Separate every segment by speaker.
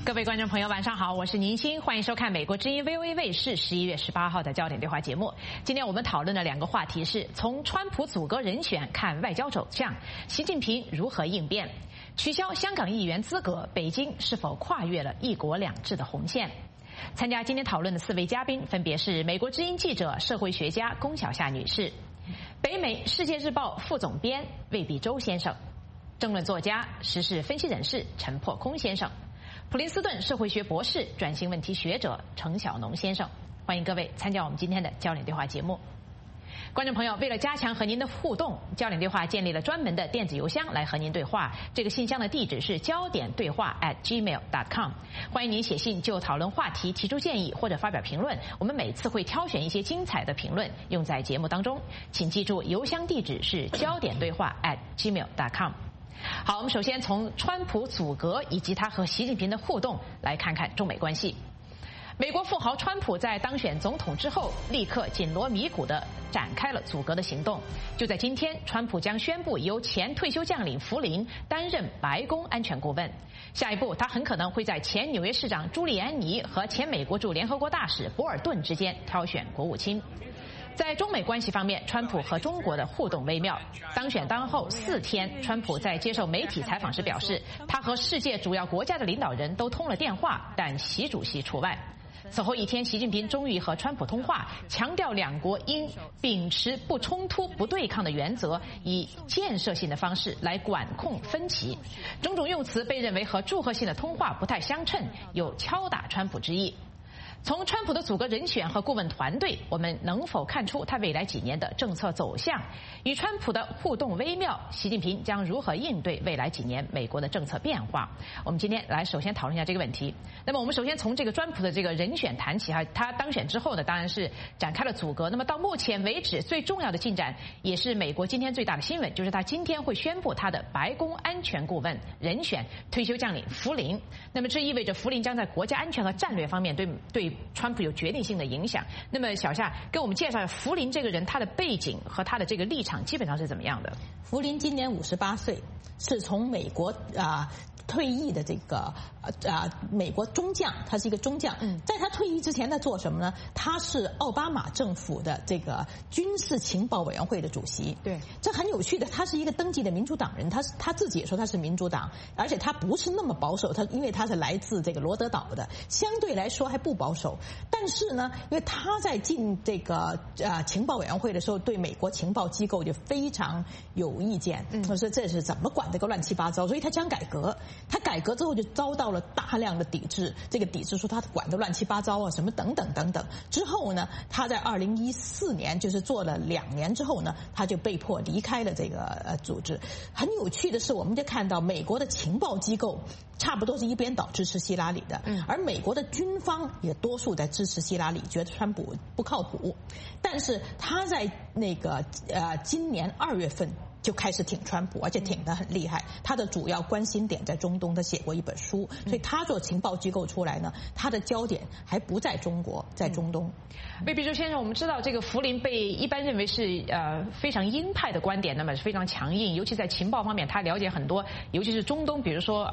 Speaker 1: 各位观众朋友，晚上好，我是宁鑫，欢迎收看美国之音 VOA 卫视11月18号的焦点对话节目。今天我们讨论的两个话题是：从川普组阁人选看外交走向，习近平如何应变；取消香港议员资格，北京是否跨越了一国两制的红线？参加今天讨论的4位嘉宾分别是美国之音记者、社会学家龚小夏女士，北美《世界日报》副总编魏必洲先生，政论作家、时事分析人士陈破空先生，普林斯顿社会学博士、转型问题学者程晓农先生。欢迎各位参加我们今天的焦点对话节目。观众朋友，为了加强和您的互动，焦点对话建立了专门的电子邮箱来和您对话。这个信箱的地址是焦点对话@gmail.com。欢迎您写信就讨论话题提出建议或者发表评论，我们每次会挑选一些精彩的评论用在节目当中。请记住，邮箱地址是焦点对话@gmail.com。好，我们首先从川普组阁以及他和习近平的互动来看看中美关系。美国富豪川普在当选总统之后，立刻紧锣密鼓地展开了组阁的行动。就在今天，川普将宣布由前退休将领福林担任白宫安全顾问。下一步，他很可能会在前纽约市长朱利安尼和前美国驻联合国大使博尔顿之间挑选国务卿。在中美关系方面，川普和中国的互动微妙。当选当后4天，川普在接受媒体采访时表示，他和世界主要国家的领导人都通了电话，但习主席除外。此后一天，习近平终于和川普通话，强调两国应秉持不冲突、不对抗的原则，以建设性的方式来管控分歧。种种用词被认为和祝贺性的通话不太相称，有敲打川普之意。从川普的组阁人选和顾问团队，我们能否看出他未来几年的政策走向？与川普的互动微妙，习近平将如何应对未来几年美国的政策变化？我们今天来首先讨论一下这个问题。那么我们首先从这个川普的这个人选谈起哈，他当选之后呢，当然是展开了组阁。那么到目前为止，最重要的进展，也是美国今天最大的新闻，就是他今天会宣布他的白宫安全顾问人选退休将领福林。那么这意味着福林将在国家安全和战略方面对川普有决定性的影响。那么小夏跟我们介绍一下福林这个人，他的背景和他的这个立场基本上是怎么样的？
Speaker 2: 福林今年58岁，是从美国退役的这个美国中将，他是一个中将。在他退役之前，他做什么呢？他是奥巴马政府的这个军事情报委员会的主席。
Speaker 1: 对，
Speaker 2: 这很有趣的，他是一个登记的民主党人，他自己也说他是民主党，而且他不是那么保守，因为他是来自这个罗德岛的，相对来说还不保守。但是呢，因为他在进这个情报委员会的时候，对美国情报机构就非常有意见，他说这是怎么管这个乱七八糟，所以他想改革。他改革之后就遭到了大量的抵制，这个抵制说他管得乱七八糟啊，什么等等等等。之后呢，他在2014年，就是做了2年之后呢，他就被迫离开了这个组织。很有趣的是，我们就看到美国的情报机构差不多是一边倒支持希拉里的，而美国的军方也多数在支持希拉里，觉得川普不靠谱。但是他在那个今年2月份就开始挺川普，而且挺得很厉害。他的主要关心点在中东，他写过一本书，所以他做情报机构出来呢，他的焦点还不在中国，在中东。
Speaker 1: 魏必洲先生，我们知道这个福林被一般认为是非常鹰派的观点，那么是非常强硬，尤其在情报方面，他了解很多，尤其是中东，比如说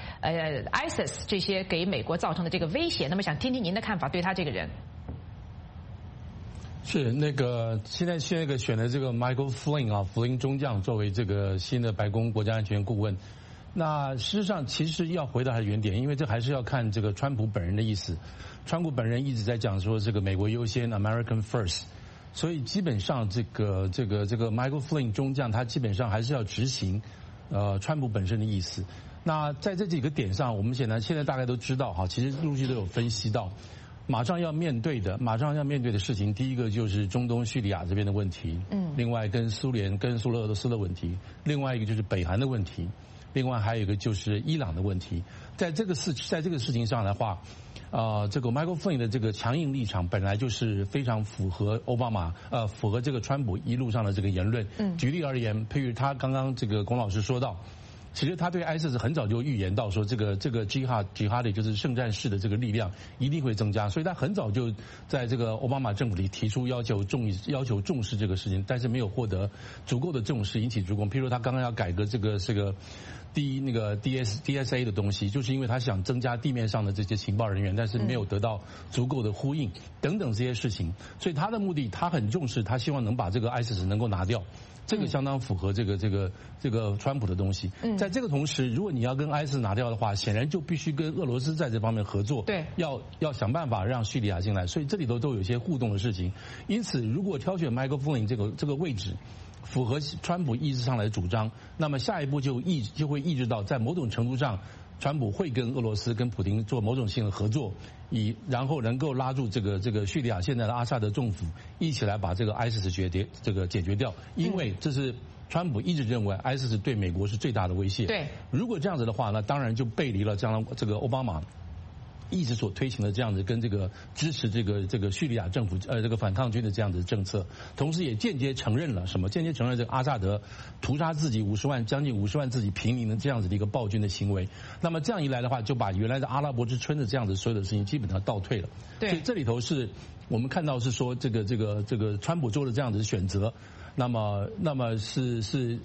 Speaker 1: ISIS 这些给美国造成的这个威胁。那么想听听您的看法，对他这个人。
Speaker 3: 是那个现在选的这个 Michael Flynn 啊，福林中将作为这个新的白宫国家安全顾问。那事实上其实要回到他的原点，因为这还是要看这个川普本人的意思。川普本人一直在讲说这个美国优先 American First， 所以基本上这个 Michael Flynn 中将他基本上还是要执行川普本身的意思。那在这几个点上，我们现在大概都知道哈，其实陆续都有分析到。马上要面对的事情，第一个就是中东叙利亚这边的问题，另外跟苏联跟苏俄罗斯的问题，另外一个就是北韩的问题，另外还有一个就是伊朗的问题。在这个事情上的话，这个 Michael Flynn 的这个强硬立场本来就是非常符合符合这个川普一路上的这个言论。举例而言，譬如他刚刚这个龚老师说到， 其实他对 ISIS 很早就预言到说，这个Jihadi 就是圣战士的这个力量一定会增加，所以他很早就在这个奥巴马政府里提出要求重视这个事情，但是没有获得足够的重视，引起诸公。譬如他刚刚要改革这个DSA 的东西，就是因为他想增加地面上的这些情报人员，但是没有得到足够的呼应等等这些事情，所以他的目的他很重视，他希望能把这个 ISIS 能够拿掉。这个相当符合这个川普的东西。在这个同时，如果你要跟 ISIS 拿掉的话，显然就必须跟俄罗斯在这方面合作。
Speaker 1: 对，
Speaker 3: 要想办法让叙利亚进来，所以这里头都有一些互动的事情。因此，如果挑选 Michael Flynn 这个位置符合川普意志上来的主张，那么下一步就会意识到，在某种程度上，川普会跟俄罗斯、跟普丁做某种性的合作，然后能够拉住这个叙利亚现在的阿萨德政府，一起来把这个 ISIS 解决掉，因为这是川普一直认为 ISIS 对美国是最大的威胁。
Speaker 1: 对，
Speaker 3: 如果这样子的话，那当然就背离了这个奥巴马一直所推行的这样子跟这个支持这个叙利亚政府这个反抗军的这样子的政策，同时也间接承认了什么？间接承认这个阿萨德屠杀自己将近50万自己平民的这样子的一个暴君的行为。那么这样一来的话，就把原来的阿拉伯之春的这样子所有的事情基本上倒退了。
Speaker 1: 对，
Speaker 3: 所以这里头是我们看到是说这个川普做了这样子的选择。那么是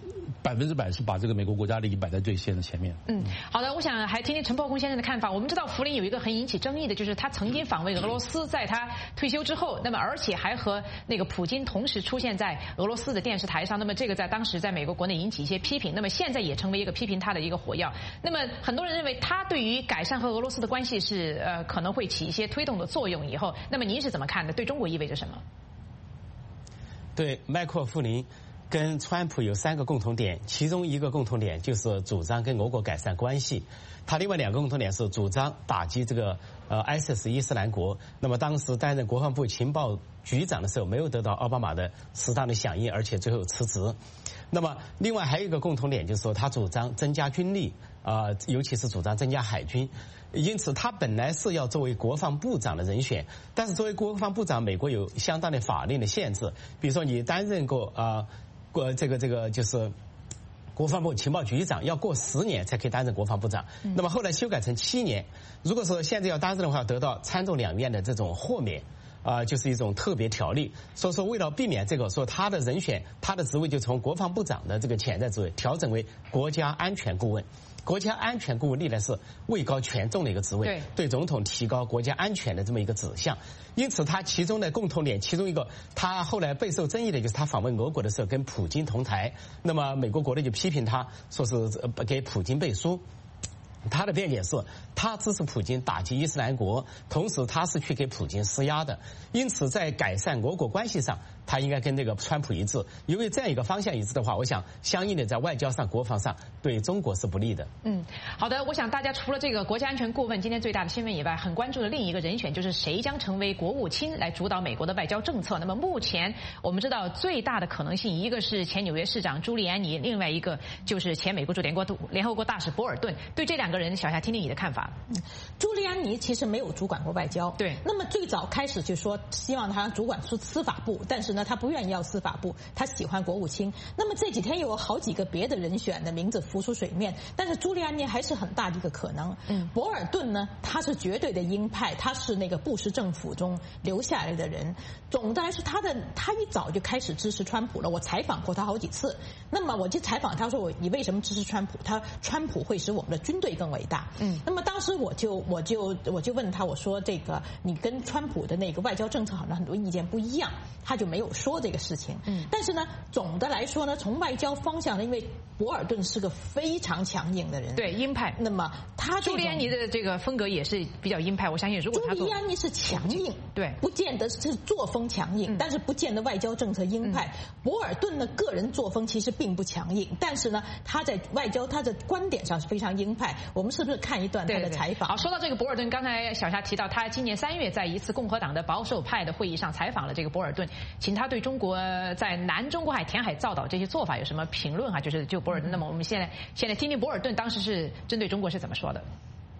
Speaker 3: 100%是把这个美国国家利益摆在最先的前面。
Speaker 1: 好的，我想还听听陈伯公先生的看法。我们知道福林有一个很引起争议的，就是他曾经访问俄罗斯，在他退休之后，那么而且还和那个普京同时出现在俄罗斯的电视台上，那么这个在当时在美国国内引起一些批评，那么现在也成为一个批评他的一个火药。那么很多人认为他对于改善和俄罗斯的关系是可能会起一些推动的作用。以后，那么您是怎么看的？对中国意味着什么？
Speaker 4: 对，麦克弗林跟川普有3个共同点，其中一个共同点就是主张跟俄国改善关系，他另外2个共同点是主张打击这个ISIS 伊斯兰国。那么当时担任国防部情报局长的时候，没有得到奥巴马的适当的响应，而且最后辞职。那么另外还有一个共同点，就是说他主张增加军力尤其是主张增加海军。因此他本来是要作为国防部长的人选，但是作为国防部长，美国有相当的法令的限制，比如说你担任过这个就是国防部情报局长，要过10年才可以担任国防部长。那么后来修改成7年，如果说现在要担任的话，得到参众两院的这种豁免。就是一种特别条例，所以说为了避免这个，说他的人选，他的职位就从国防部长的这个潜在职位调整为国家安全顾问。国家安全顾问历来是位高权重的一个职位，对总统提高国家安全的这么一个指向。因此，他其中的共同点，其中一个，他后来备受争议的就是他访问俄国的时候跟普京同台，那么美国国内就批评他，说是给普京背书。他的辩解是，他支持普京打击伊斯兰国，同时他是去给普京施压的，因此在改善俄国关系上，他应该跟这个川普一致。因为这样一个方向一致的话，我想相应的在外交上、国防上对中国是不利的。
Speaker 1: 好的，我想大家除了这个国家安全顾问今天最大的新闻以外，很关注的另一个人选就是谁将成为国务卿来主导美国的外交政策。那么目前我们知道最大的可能性，一个是前纽约市长朱利安尼，另外一个就是前美国驻联合国大使博尔顿。对这2个人，小夏听听你的看法。
Speaker 2: 朱利安尼其实没有主管过外交，
Speaker 1: 对。
Speaker 2: 那么最早开始就说希望他主管司法部，但是呢，他不愿意要司法部，他喜欢国务卿。那么这几天又有好几个别的人选的名字浮出水面，但是朱利安尼还是很大的一个可能。博尔顿呢，他是绝对的鹰派，他是那个布什政府中留下来的人。总的来说，他一早就开始支持川普了。我采访过他好几次，那么我就采访他说你为什么支持川普？川普会使我们的军队更伟大。那么当时我就问他，我说这个你跟川普的那个外交政策好像很多意见不一样，他就没有说这个事情。但是呢，总的来说呢，从外交方向呢，因为博尔顿是个非常强硬的人，
Speaker 1: 对鹰派。
Speaker 2: 那么
Speaker 1: 朱利安尼的这个风格也是比较鹰派，我相信如果他
Speaker 2: 朱利安尼是强硬，
Speaker 1: 对，
Speaker 2: 不见得是作风强硬，但是不见得外交政策鹰派。博尔顿的个人作风其实并不强硬，但是呢，他在外交他的观点上是非常鹰派。我们是不是看一段他的采访？
Speaker 1: 好，说到这个博尔顿，刚才小夏提到他今年3月在一次共和党的保守派的会议上采访了这个博尔顿，请他对中国在南中国海填海造岛这些做法有什么评论啊？就博尔顿。那么我们现在听听博尔顿当时是针对中国是怎么说的。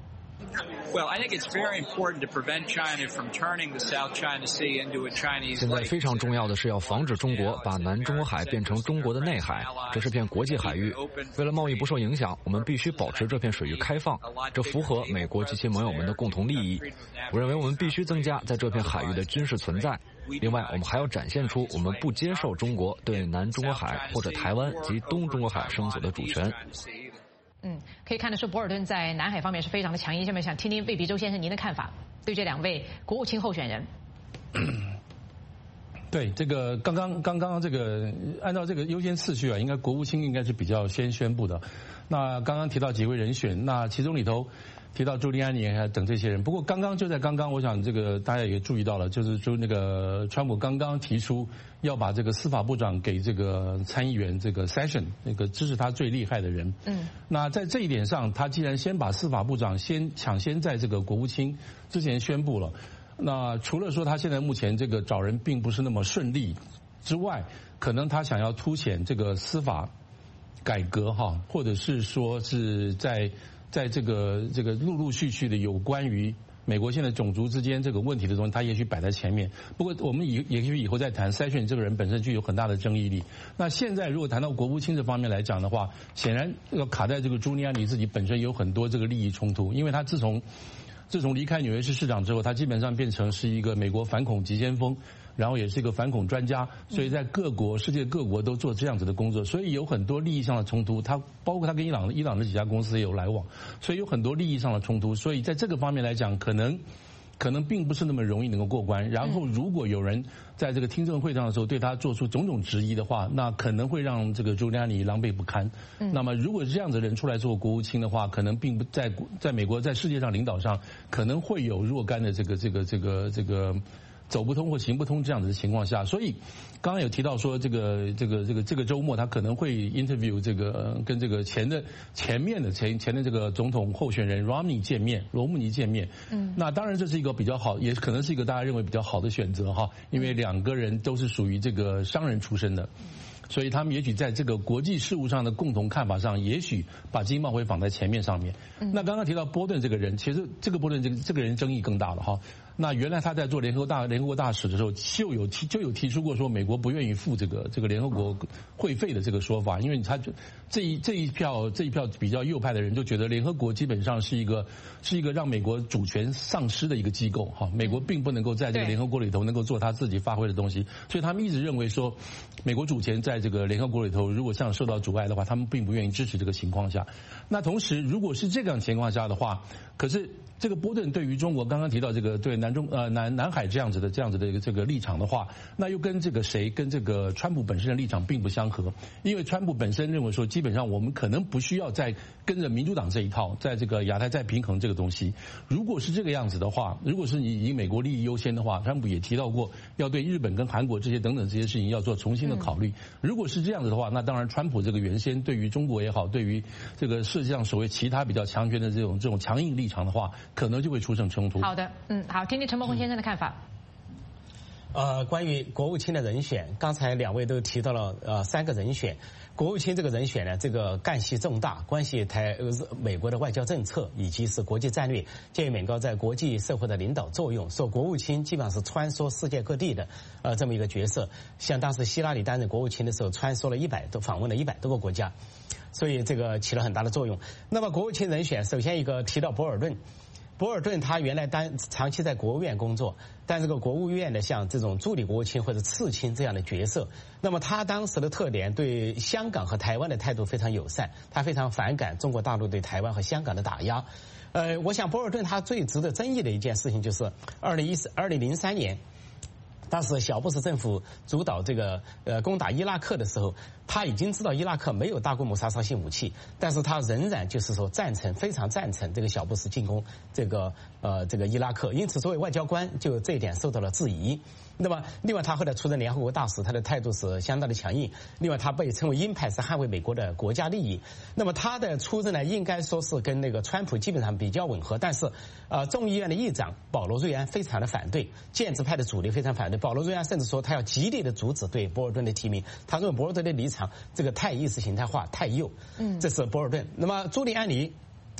Speaker 5: Well, I think it's very important to prevent China from turning the South China Sea into a Chinese lake.
Speaker 6: 现在非常重要的是要防止中国把南中国海变成中国的内海，这是片国际海域。为了贸易不受影响，我们必须保持这片水域开放，这符合美国及其盟友们的共同利益。我认为我们必须增加在这片海域的军事存在。另外，我们还要展现出我们不接受中国对南中国海或者台湾及东中国海生索的主权。
Speaker 1: 可以看得出博尔顿在南海方面是非常的强硬。下面想听听魏必洲先生您的看法，对这2位国务卿候选人。
Speaker 3: 对，这个刚刚这个按照这个优先次序啊，应该国务卿应该是比较先宣布的。那刚刚提到几位人选，那其中里头提到朱利安尼等这些人。不过就在刚刚，我想这个大家也注意到了，就是说那个川普刚刚提出要把这个司法部长给这个参议员这个 Session 那个支持他最厉害的人。那在这一点上，他既然先把司法部长抢先在这个国务卿之前宣布了，那除了说他现在目前这个找人并不是那么顺利之外，可能他想要凸显这个司法改革或者是说是在这个陆陆续续的有关于美国现在种族之间这个问题的东西，他也许摆在前面。不过我们也许以后再谈Session这个人本身具有很大的争议力。那现在如果谈到国务卿这方面来讲的话，显然要卡在这个朱利安尼自己本身有很多这个利益冲突，因为他自从离开纽约市市长之后，他基本上变成是一个美国反恐急先锋，然后也是一个反恐专家，所以在世界各国都做这样子的工作，所以有很多利益上的冲突。他包括他跟伊朗的几家公司也有来往，所以有很多利益上的冲突。所以在这个方面来讲，可能并不是那么容易能够过关。然后如果有人在这个听证会上的时候对他做出种种质疑的话，那可能会让这个朱利安尼狼狈不堪。那么如果是这样子的人出来做国务卿的话，可能并不在美国在世界上领导上可能会有若干的这个走不通或行不通这样子的情况下，所以刚刚有提到说这个周末他可能会 interview 跟这个前面的这个总统候选人罗姆尼见面。那当然这是一个比较好，也可能是一个大家认为比较好的选择因为2个人都是属于这个商人出身的。所以他们也许在这个国际事务上的共同看法上，也许把经贸会放在前面上面。那刚刚提到波顿这个人，其实这个波顿这个人争议更大了那原来他在做联合国大使的时候，就有提出过说美国不愿意付这个联合国会费的这个说法，因为他这一票比较右派的人就觉得联合国基本上是一个让美国主权丧失的一个机构美国并不能够在这个联合国里头能够做他自己发挥的东西，所以他们一直认为说美国主权在这个联合国里头如果像受到阻碍的话，他们并不愿意支持这个情况下。那同时如果是这样情况下的话，可是这个波顿对于中国刚刚提到这个对南海这样子的这个立场的话，那又跟这个川普本身的立场并不相合。因为川普本身认为说，基本上我们可能不需要再跟着民主党这一套，在这个亚太再平衡这个东西。如果是这个样子的话，如果是你以美国利益优先的话，川普也提到过要对日本跟韩国这些等等这些事情要做重新的考虑。如果是这样子的话，那当然川普这个原先对于中国也好，对于这个世界上所谓其他比较强权的这种强硬立场的话，可能就会出现冲突。
Speaker 1: 好的，好，听听陈伯宏先生的看法。
Speaker 4: 关于国务卿的人选，刚才2位都提到了3个人选。国务卿这个人选呢，这个干系重大，关系美国的外交政策以及是国际战略，鉴于美国在国际社会的领导作用，说国务卿基本上是穿梭世界各地的这么一个角色。像当时希拉里担任国务卿的时候，穿梭了访问了100多个国家，所以这个起了很大的作用。那么国务卿人选，首先一个提到博尔顿。博尔顿他原来长期在国务院工作，但这个国务院的像这种助理国务卿或者次卿这样的角色，那么他当时的特点对香港和台湾的态度非常友善，他非常反感中国大陆对台湾和香港的打压。我想博尔顿他最值得争议的一件事情就是2003年。当时小布什政府主导这个攻打伊拉克的时候，他已经知道伊拉克没有大规模杀伤性武器，但是他仍然就是说非常赞成这个小布什进攻这个伊拉克，因此作为外交官就这一点受到了质疑。那么另外他后来出任联合国大使，他的态度是相当的强硬。另外他被称为鹰派，是捍卫美国的国家利益。那么他的出任呢，应该说是跟那个川普基本上比较吻合，但是众议院的议长保罗瑞安非常的反对，建制派的主力非常反对。保罗瑞安甚至说他要极力的阻止对博尔顿的提名，他认为博尔顿的立场这个太意识形态化太右。这是博尔顿。那么朱利安尼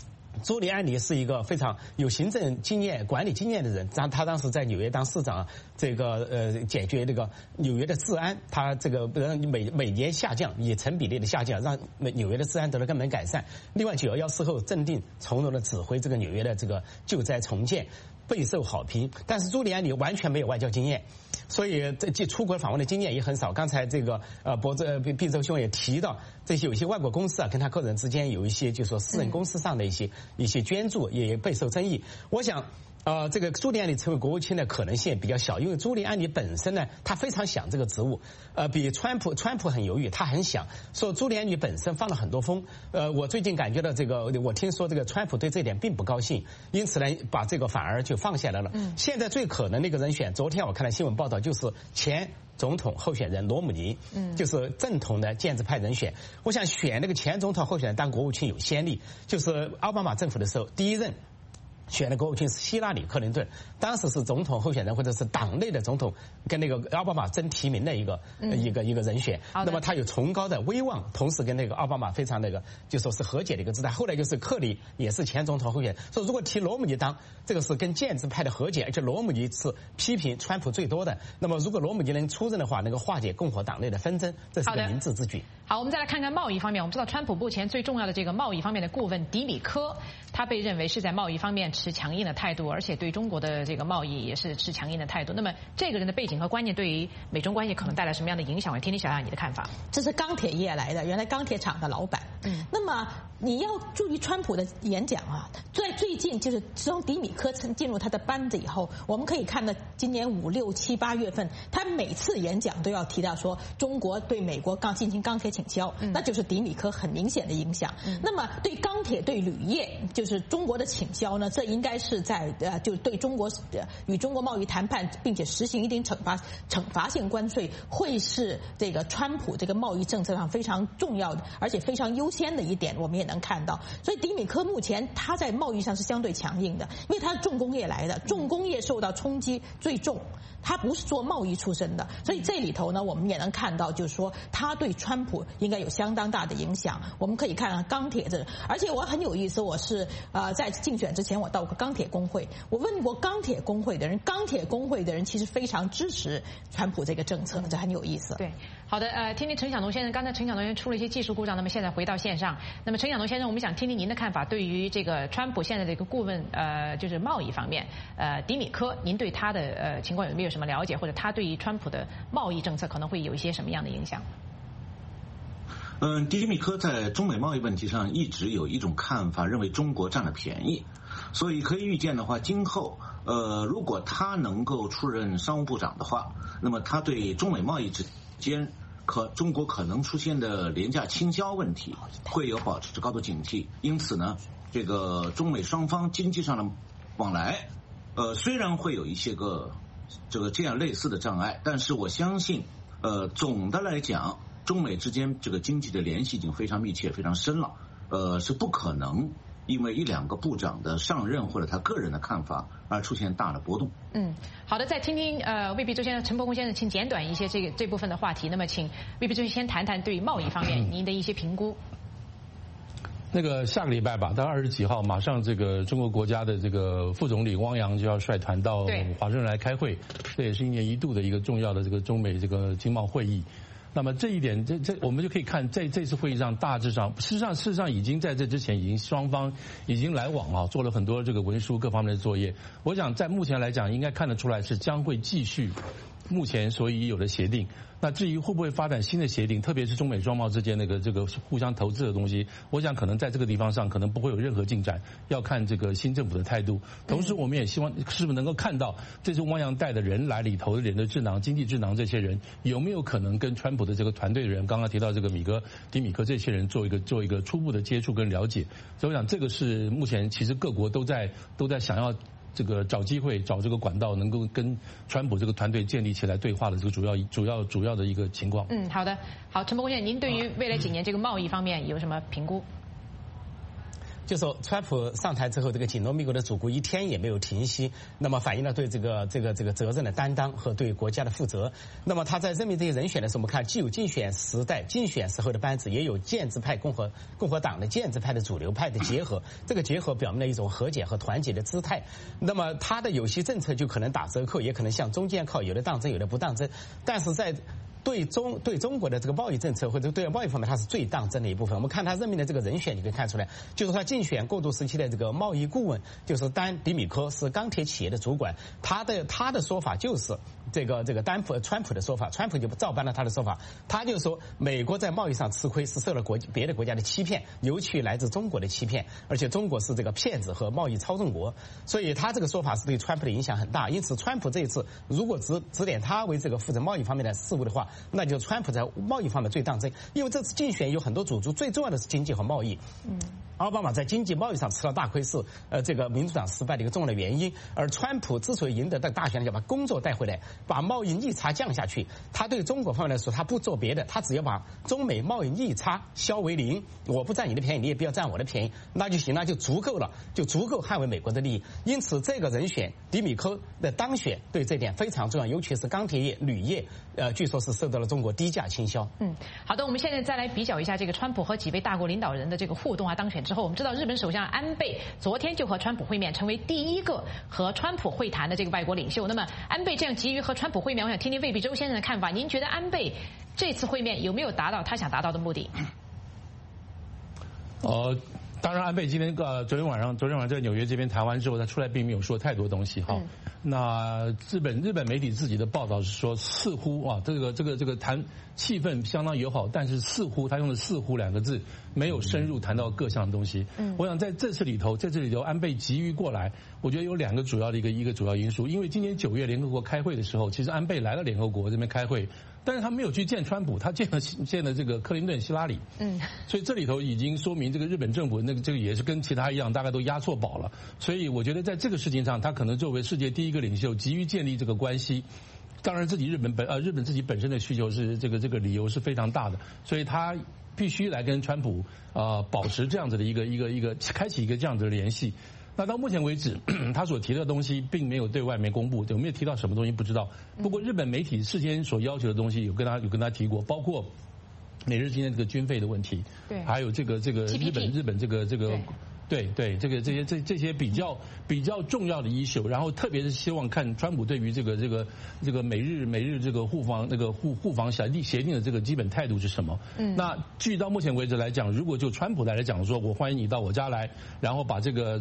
Speaker 4: 朱利安尼是一个非常有行政经验、管理经验的人，他当时在纽约当市长，这个解决这个纽约的治安，他这个每年下降，以成比例的下降，让纽约的治安得到根本改善。另外，911事后镇定从容的指挥这个纽约的这个救灾重建，备受好评。但是朱利安尼完全没有外交经验，所以这出国访问的经验也很少。刚才这个毕周兄也提到，这些有些外国公司啊，跟他个人之间有一些就是说私人公司上的一些捐助也备受争议。我想。这个朱利安尼成为国务卿的可能性比较小，因为朱利安尼本身呢，他非常想这个职务，比川普很犹豫，他很想，说朱利安尼本身放了很多风，我最近感觉到这个，我听说这个川普对这点并不高兴，因此呢，把这个反而就放下来了。现在最可能的一个人选，昨天我看了新闻报道，就是前总统候选人罗姆尼，就是正统的建制派人选。我想选那个前总统候选人当国务卿有先例，就是奥巴马政府的时候，第一任选的国务卿是希拉里·克林顿，当时是总统候选人或者是党内的总统跟那个奥巴马争提名的一个人选。那么他有崇高的威望，同时跟那个奥巴马非常就说是和解的一个姿态。后来就是克里也是前总统候选人，所以如果提罗姆尼当，这个是跟建制派的和解，而且罗姆尼是批评川普最多的。那么如果罗姆尼能出任的话，能够化解共和党内的纷争，这是个明智之举。
Speaker 1: 好，我们再来看看贸易方面。我们知道川普目前最重要的这个贸易方面的顾问迪米科，他被认为是在贸易方面持强硬的态度，而且对中国的这个贸易也是持强硬的态度。那么这个人的背景和观念对于美中关系可能带来什么样的影响？我听听小杨你的看法。
Speaker 2: 这是钢铁业来的，原来钢铁厂的老板。那么你要注意川普的演讲啊，在最近就是自从迪米科进入他的班子以后，我们可以看到今年5、6、7、8月份，他每次演讲都要提到说中国对美国进行钢铁倾销，那就是迪米科很明显的影响。那么对钢铁、对铝业，就是中国的倾销呢，这应该是在就对中国与中国贸易谈判，并且实行一定惩罚性关税，会是这个川普这个贸易政策上非常重要的，而且非常优先的一点，我们也能看到。所以迪米科目前他在贸易上是相对强硬的，因为他是重工业来的，重工业受到冲击最重，他不是做贸易出身的，所以这里头呢，我们也能看到，就是说他对川普应该有相当大的影响。我们可以看到钢铁这，而且我很有意思，我是在竞选之前我到过钢铁工会，我问过钢铁工会的人，钢铁工会的人其实非常支持川普这个政策，这很有意思。
Speaker 1: 对，好的，听听陈晓农先生，刚才陈晓农先生出了一些技术故障，那么现在回到线上。那么陈晓农先生，我们想听听您的看法，对于这个川普现在的一个顾问，就是贸易方面，迪米科，您对他的情况有没有什么了解，或者他对于川普的贸易政策可能会有一些什么样的影响？
Speaker 7: 迪米科在中美贸易问题上一直有一种看法，认为中国占了便宜，所以可以预见的话，今后如果他能够出任商务部长的话，那么他对中美贸易之间中国可能出现的廉价倾销问题会有保持着高度警惕。因此呢，这个中美双方经济上的往来，虽然会有一些个这样类似的障碍，但是我相信，总的来讲，中美之间这个经济的联系已经非常密切、非常深了，是不可能因为1、2个部长的上任或者他个人的看法而出现大的波动。
Speaker 1: 好的，再听听魏必周先生、陈伯公先生，请简短一些这部分的话题。那么，请魏必周先谈谈对于贸易方面您的一些评估。
Speaker 3: 那个下个礼拜吧，到20几号，马上这个中国国家的这个副总理汪洋就要率团到华盛顿来开会，这也是1年1度的一个重要的这个中美这个经贸会议。那么这一点，我们就可以看这次会议上大致上，事实上已经在这之前双方已经来往啊，做了很多这个文书各方面的作业。我想在目前来讲，应该看得出来是将会继续目前所已有的协定。那至于会不会发展新的协定，特别是中美双贸之间这个互相投资的东西，我想可能在这个地方上可能不会有任何进展，要看这个新政府的态度。同时，我们也希望是不是能够看到这次汪洋带的人来里头的人的智囊、经济智囊这些人有没有可能跟川普的这个团队的人，刚刚提到这个迪米科这些人做一个初步的接触跟了解。所以我想这个是目前其实各国都在想要这个找机会找这个管道，能够跟川普这个团队建立起来对话的这个主要的一个情况。
Speaker 1: 好的，好，陈伯公先生，您对于未来几年这个贸易方面有什么评估？
Speaker 4: 就说川普上台之后，这个紧锣密鼓的祖国一天也没有停息，那么反映了对这个责任的担当和对国家的负责。那么他在任命这些人选的时候，我们看既有竞选时候的班子，也有建制派共和党的建制派的主流派的结合，这个结合表明了一种和解和团结的姿态。那么他的有些政策就可能打折扣，也可能向中间靠，有的当真，有的不当真，但是在对中国的这个贸易政策或者对外贸易方面，它是最当真的一部分。我们看他任命的这个人选，你可以看出来，就是他竞选过渡时期的这个贸易顾问，就是丹·迪米科，是钢铁企业的主管。他的说法就是川普的说法，川普就照搬了他的说法，他就说美国在贸易上吃亏是受了别的国家的欺骗，尤其来自中国的欺骗，而且中国是这个骗子和贸易操纵国，所以他这个说法是对川普的影响很大。因此，川普这一次如果指点他为这个负责贸易方面的事务的话，那就川普在贸易方面最当真，因为这次竞选有很多主轴，最重要的是经济和贸易。奥巴马在经济贸易上吃了大亏，是这个民主党失败的一个重要的原因。而川普之所以赢得大选，就把工作带回来，把贸易逆差降下去。他对中国方面来说，他不做别的，他只要把中美贸易逆差消为零，我不占你的便宜，你也不要占我的便宜，那就行，那就足够了，就足够捍卫美国的利益。因此，这个人选迪米科的当选对这点非常重要，尤其是钢铁业、铝业，据说是受到了中国低价倾销。
Speaker 1: 好的，我们现在再来比较一下这个川普和几位大国领导人的这个互动啊。当选之后，我们知道日本首相安倍昨天就和川普会面，成为第一个和川普会谈的这个外国领袖。那么安倍这样急于和川普会面，我想听听魏必洲先生的看法。您觉得安倍这次会面有没有达到他想达到的目的？
Speaker 3: 当然，安倍今天昨天晚上在纽约这边谈完之后，他出来并没有说太多东西哈。那日本媒体自己的报道是说，似乎这个谈气氛相当友好，但是似乎他用的似乎两个字，没有深入谈到各项东西。我想在这次里头，安倍急于过来，我觉得有两个主要的一个主要因素，因为今年9月联合国开会的时候，其实安倍来了联合国这边开会。但是他没有去见川普，他见了这个克林顿、希拉里。所以这里头已经说明这个日本政府这个也是跟其他一样，大概都押错宝了。所以我觉得在这个事情上，他可能作为世界第一个领袖，急于建立这个关系。当然，日本自己本身的需求是这个理由是非常大的，所以他必须来跟川普保持这样子的一个开启一个这样子的联系。那到目前为止，他所提的东西并没有对外面公布，有没有提到什么东西不知道。不过日本媒体事先所要求的东西有跟他提过，包括美日今天这个军费的问题，对，还有这个日本这个。对，这些比较重要的issue，然后特别是希望看川普对于这个美日这个互防协定的这个基本态度是什么。那据到目前为止来讲，如果就川普来讲说，我欢迎你到我家来，然后把这个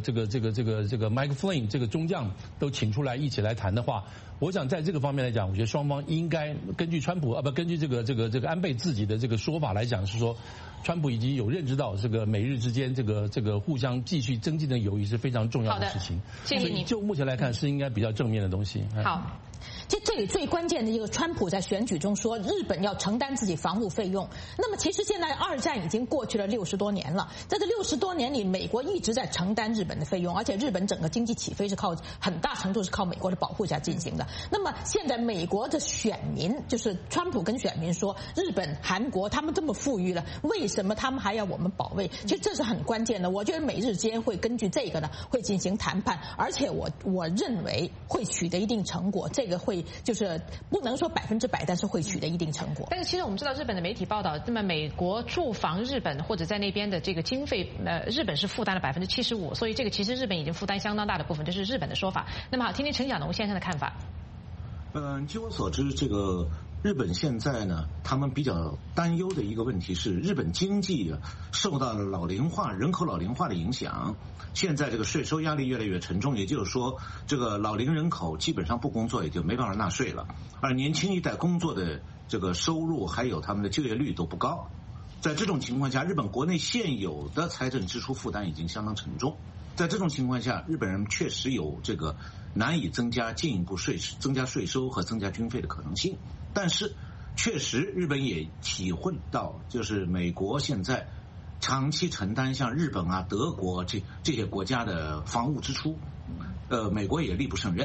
Speaker 3: Mike Flynn 这个中将都请出来一起来谈的话，我想在这个方面来讲，我觉得双方应该根据根据这个安倍自己的这个说法来讲，是说川普已经有认知到这个美日之间这个互相继续增进的友谊是非常重要的事情。
Speaker 1: 谢谢你。
Speaker 3: 就目前来看，是应该比较正面的东西。
Speaker 1: 好。
Speaker 2: 这里最关键的一个，川普在选举中说日本要承担自己防务费用。那么其实现在二战已经过去了60多年了，在这60多年里，美国一直在承担日本的费用，而且日本整个经济起飞是靠很大程度是靠美国的保护下进行的。那么现在美国的选民，就是川普跟选民说，日本、韩国他们这么富裕了，为什么他们还要我们保卫？其实这是很关键的。我觉得美日之间会根据这个呢会进行谈判，而且我认为会取得一定成果。这个会就是不能说100%，但是会取得一定成果。
Speaker 1: 但是其实我们知道，日本的媒体报道，那么美国驻防日本或者在那边的这个经费，日本是负担了75%，所以这个其实日本已经负担相当大的部分，这是日本的说法。那么好，听听陈小农先生的看法。
Speaker 7: 据我所知，这个日本现在呢，他们比较担忧的一个问题是，日本经济受到了人口老龄化的影响。现在这个税收压力越来越沉重，也就是说，这个老龄人口基本上不工作也就没办法纳税了，而年轻一代工作的这个收入还有他们的就业率都不高。在这种情况下，日本国内现有的财政支出负担已经相当沉重。在这种情况下，日本人确实有这个难以进一步增加税收和增加军费的可能性。但是，确实日本也体会到，就是美国现在长期承担像日本啊、德国这些国家的防务支出，美国也力不胜任。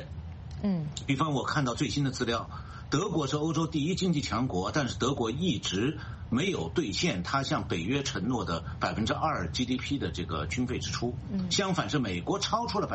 Speaker 7: 比方我看到最新的资料，德国是欧洲第一经济强国，但是德国一直没有兑现他向北约承诺的2% GDP 的这个军费支出，相反是美国超出了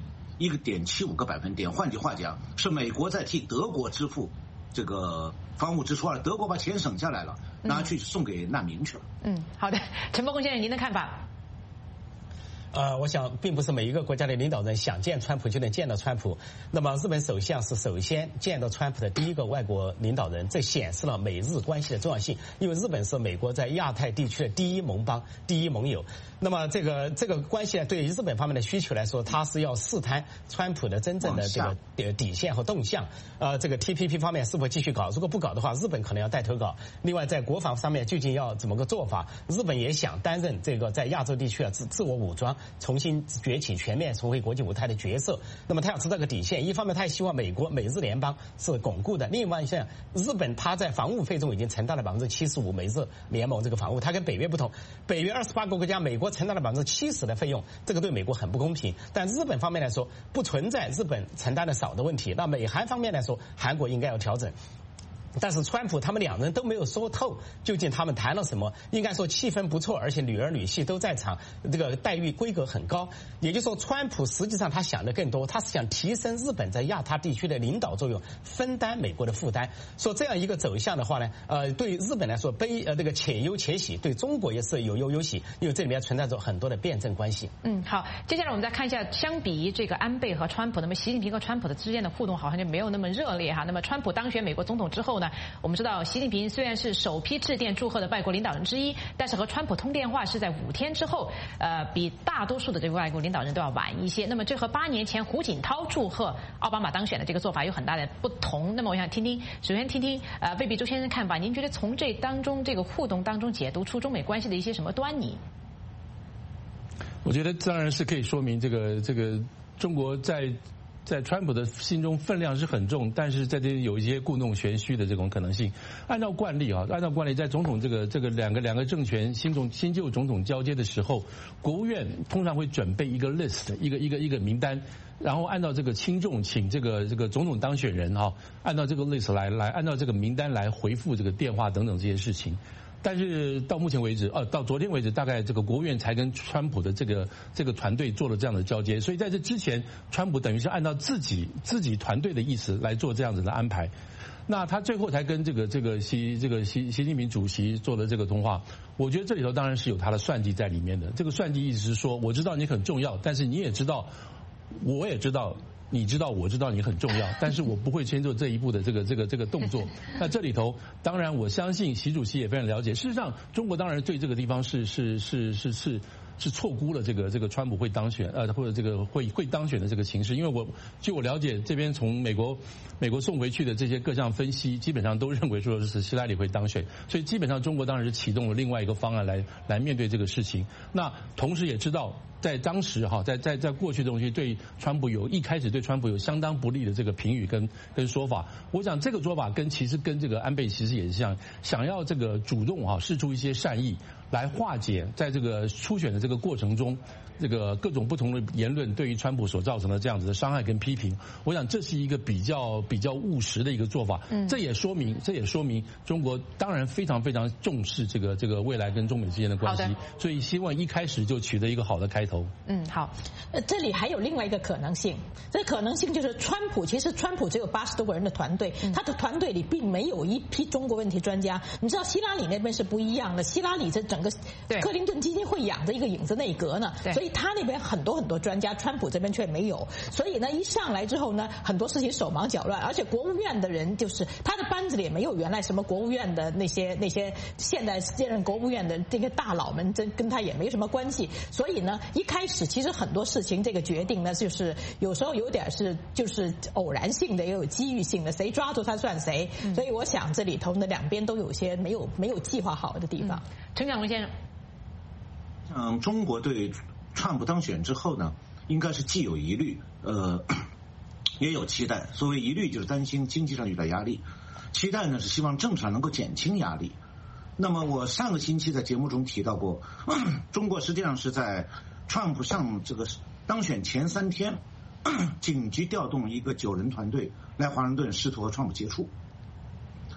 Speaker 7: 1.75个百分点。换句话讲，是美国在替德国支付这个防务支出，而德国把钱省下来了，拿去送给难民去了。
Speaker 1: 好的，陈伯公先生，您的看法？
Speaker 4: 我想并不是每一个国家的领导人想见川普就能见到川普。那么日本首相是首先见到川普的第一个外国领导人，这显示了美日关系的重要性。因为日本是美国在亚太地区的第一盟邦、第一盟友。那么这个关系呢，对于日本方面的需求来说，它是要试探川普的真正的这个底线和动向。这个 TPP 方面是否继续搞？如果不搞的话，日本可能要带头搞。另外，在国防上面究竟要怎么个做法？日本也想担任这个在亚洲地区的自我武装。重新崛起、全面重回国际舞台的角色。那么他要知道个底线，一方面他也希望美日联邦是巩固的，另一方面日本他在防务费中已经承担了75%美日联盟这个防务，它跟北约不同，北约28个国家，美国承担了70%的费用，这个对美国很不公平。但日本方面来说，不存在日本承担的少的问题。那美韩方面来说，韩国应该要调整。但是川普他们两人都没有说透究竟他们谈了什么。应该说气氛不错，而且女儿女婿都在场，这个待遇规格很高。也就是说，川普实际上他想的更多，他是想提升日本在亚太地区的领导作用，分担美国的负担。说这样一个走向的话呢，对日本来说这个且忧且喜，对中国也是有忧有喜，因为这里面存在着很多的辩证关系。
Speaker 1: 好，接下来我们再看一下，相比于这个安倍和川普，那么习近平和川普的之间的互动好像就没有那么热烈哈。那么川普当选美国总统之后呢，我们知道习近平虽然是首批致电祝贺的外国领导人之一，但是和川普通电话是在5天之后，比大多数的这个外国领导人都要晚一些。那么这和8年前胡锦涛祝贺奥巴马当选的这个做法有很大的不同。那么我想首先听听魏必周先生看法，您觉得从这当中这个互动当中解读出中美关系的一些什么端倪？
Speaker 3: 我觉得当然是可以说明这个中国在川普的心中分量是很重，但是在这里有一些故弄玄虚的这种可能性。按照惯例，在总统这个两个政权新旧总统交接的时候，国务院通常会准备一个 list， 一个名单，然后按照这个轻重请这个总统当选人按照这个 list 来按照这个名单来回复这个电话等等这些事情。但是到目前为止，到昨天为止，大概这个国务院才跟川普的这个团队做了这样的交接，所以在这之前，川普等于是按照自己团队的意思来做这样子的安排。那他最后才跟这个习近平主席做了这个通话。我觉得这里头当然是有他的算计在里面的。这个算计意思是说，我知道你很重要，但是你也知道，我也知道。你知道，我知道你很重要，但是我不会先做这一步的这个动作。那这里头，当然我相信习主席也非常了解。事实上，中国当然对这个地方是错估了这个川普会当选或者这个会当选的这个形势。因为据我了解，这边从美国送回去的这些各项分析，基本上都认为说是希拉里会当选，所以基本上中国当然是启动了另外一个方案来面对这个事情。那同时也知道。在当时在过去的东西对川普一开始对川普有相当不利的这个评语跟说法，我想这个做法其实跟这个安倍其实也是想要这个主动释出一些善意来化解在这个初选的这个过程中这个各种不同的言论对于川普所造成的这样子的伤害跟批评。我想这是一个比较务实的一个做法。这也说明中国当然非常非常重视这个未来跟中美之间的关系，所以希望一开始就取得一个好的开头。
Speaker 2: 好。这里还有另外一个可能性，这可能性就是其实川普只有80多个人的团队，他的团队里并没有一批中国问题专家。你知道希拉里那边是不一样的，希拉里这整个克林顿基金会养着一个影子内阁呢，所以他那边很多专家，川普这边却没有。所以呢，一上来之后呢，很多事情手忙脚乱，而且国务院的人就是他的班子里也没有原来什么国务院的那些现在接任国务院的这个大佬们，跟他也没什么关系。所以呢，一开始其实很多事情这个决定呢，就是有时候有点就是偶然性的，也有机遇性的，谁抓住他算谁。所以我想这里头呢，两边都有些没有计划好的地方。
Speaker 1: 陈长龙先生，
Speaker 7: 中国对川普当选之后呢，应该是既有疑虑，也有期待。所谓疑虑就是担心经济上遇到压力，期待呢是希望政治上能够减轻压力。那么我上个星期在节目中提到过，中国实际上是在川普上这个当选前3天，紧急调动一个9人团队来华盛顿，试图和川普接触。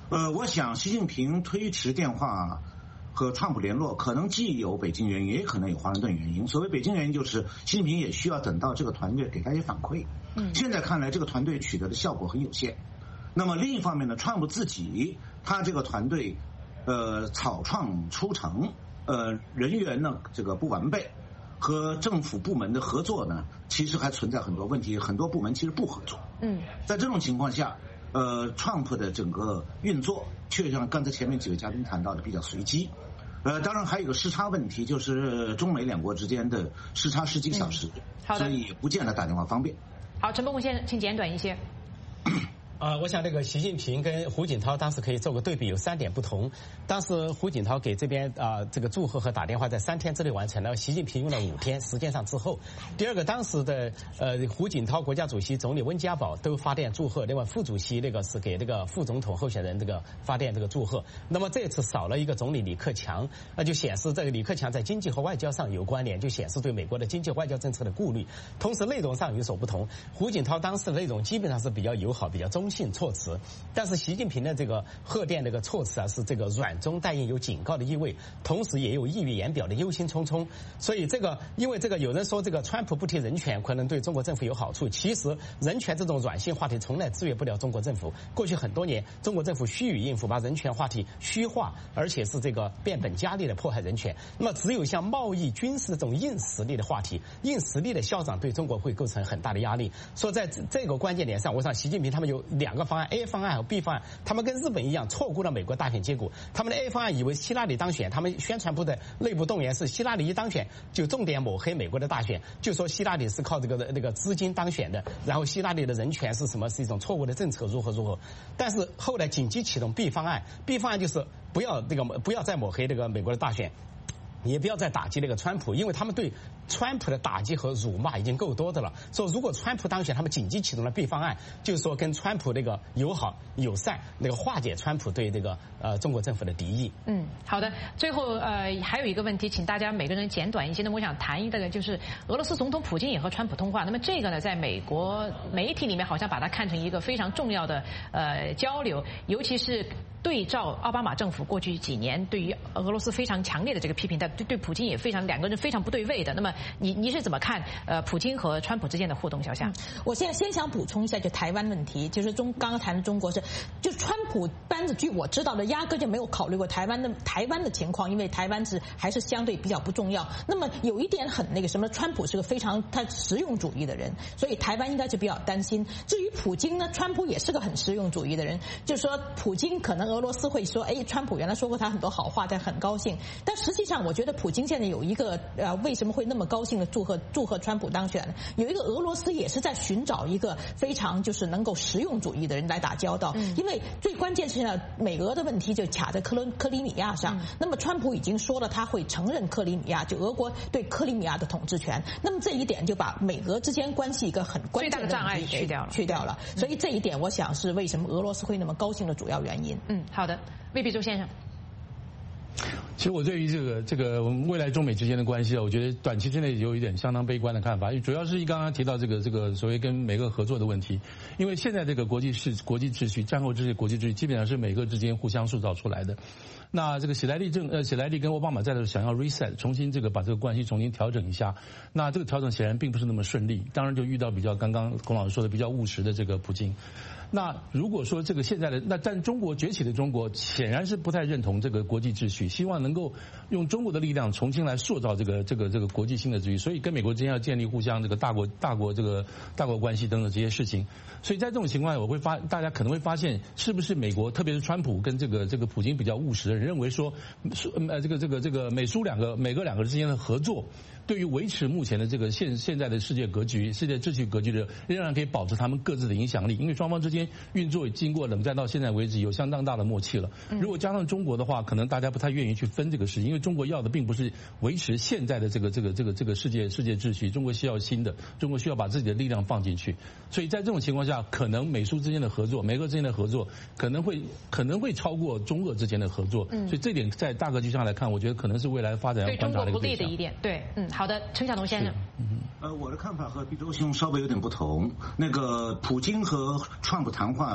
Speaker 7: 我想习近平推迟电话和川普联络，可能既有北京原因，也可能有华盛顿原因。所谓北京原因，就是习近平也需要等到这个团队给他一些反馈。现在看来，这个团队取得的效果很有限。那么另一方面呢，川普自己他这个团队，草创出城，人员呢这个不完备，和政府部门的合作呢，其实还存在很多问题，很多部门其实不合作。在这种情况下，川普的整个运作，确实像刚才前面几位嘉宾谈到的比较随机。当然还有一个时差问题，就是中美两国之间的时差10几个小时，所以不见得打电话方便。
Speaker 1: 好，陈伯宏先生，请简短一些。
Speaker 4: 我想这个习近平跟胡锦涛当时可以做个对比，有3点不同。当时胡锦涛给这边这个祝贺和打电话在3天之内完成了，习近平用了5天，时间上滞后。第二个，当时的胡锦涛国家主席、总理温家宝都发电祝贺，另外副主席那个是给这个副总统候选人这个发电这个祝贺。那么这次少了一个总理李克强，那就显示这个李克强在经济和外交上有关联，就显示对美国的经济外交政策的顾虑。同时内容上有所不同，胡锦涛当时的内容基本上是比较友好、比较中性措辞，但是习近平的这个贺电这个措辞是这个软中带硬，有警告的意味，同时也有溢于言表的忧心忡忡。所以因为有人说这个川普不提人权可能对中国政府有好处，其实人权这种软性话题从来制约不了中国政府。过去很多年，中国政府虚与应付，把人权话题虚化，而且是这个变本加厉的迫害人权。那么只有像贸易、军事这种硬实力的话题，硬实力的消长对中国会构成很大的压力。所以在这个关键点上，我想习近平他们有2个方案 A 方案和 B 方案，他们跟日本一样错估了美国大选结果。他们的 A 方案以为希拉里当选，他们宣传部的内部动员是希拉里一当选就重点抹黑美国的大选，就说希拉里是靠那个资金当选的，然后希拉里的人权是什么，是一种错误的政策，如何。但是后来紧急启动 B 方案 ，B 方案就是不要再抹黑这个美国的大选。也不要再打击那个川普，因为他们对川普的打击和辱骂已经够多的了。说如果川普当选，他们紧急启动了 B 方案，就是说跟川普那个友好友善，那个化解川普对这个中国政府的敌意。
Speaker 1: 好的。最后还有一个问题，请大家每个人简短一些。那么我想谈一个，就是俄罗斯总统普京也和川普通话。那么这个呢，在美国媒体里面好像把它看成一个非常重要的交流，尤其是对照奥巴马政府过去几年对于俄罗斯非常强烈的这个批评，但对普京也2个人非常不对位的。那么你是怎么看普京和川普之间的互动？小夏，
Speaker 2: 我现在先想补充一下，就台湾问题，就是刚刚谈的中国就川普班子，据我知道的，压根就没有考虑过台湾的情况，因为台湾还是相对比较不重要。那么有一点很那个什么，川普是个他实用主义的人，所以台湾应该是比较担心。至于普京呢，川普也是个很实用主义的人，就是说普京可能俄罗斯会说，川普原来说过他很多好话，他很高兴。但实际上，我觉得普京现在有一个为什么会那么高兴的祝贺川普当选呢？有一个俄罗斯也是在寻找一个非常就是能够实用主义的人来打交道，因为最关键是呢，美俄的问题就卡在克里米亚上。那么川普已经说了他会承认克里米亚，就俄国对克里米亚的统治权。那么这一点就把美俄之间关系一个很关键的
Speaker 1: 障碍去掉了。
Speaker 2: 所以这一点我想是为什么俄罗斯会那么高兴的主要原因。
Speaker 1: 好的，魏必洲先生。
Speaker 3: 其实我对于这个我们未来中美之间的关系我觉得短期之内有一点相当悲观的看法，主要是刚刚提到这个所谓跟美俄合作的问题，因为现在这个国际秩序、战后这些国际秩序基本上是美俄之间互相塑造出来的。那这个喜来利跟奥巴马在的想要 reset， 重新把这个关系重新调整一下，那这个调整显然并不是那么顺利，当然就遇到比较刚刚孔老师说的比较务实的这个普京。那如果说这个现在的但中国崛起的中国显然是不太认同这个国际秩序，希望能够用中国的力量重新来塑造这个国际性的秩序，所以跟美国之间要建立互相这个大国关系等等这些事情。所以在这种情况下，大家可能会发现，是不是美国特别是川普跟这个普京比较务实的人认为说，这个美俄两个之间的合作，对于维持目前的这个现在的世界秩序格局的，仍然可以保持他们各自的影响力，因为双方之间运作经过冷战到现在为止有相当大的默契了。如果加上中国的话，可能大家不太愿意去分这个事情，因为中国要的并不是维持现在的这个世界秩序，中国需要新的，中国需要把自己的力量放进去。所以在这种情况下，可能美苏之间的合作、美俄之间的合作可能会超过中俄之间的合作。所以这点在大格局上来看，我觉得可能是未来发展要观察的一个对象。对中国不利的一点。
Speaker 1: 对，好的，陈晓东先生。
Speaker 7: 我的看法和毕周兄稍微有点不同。那个普京和川普谈话，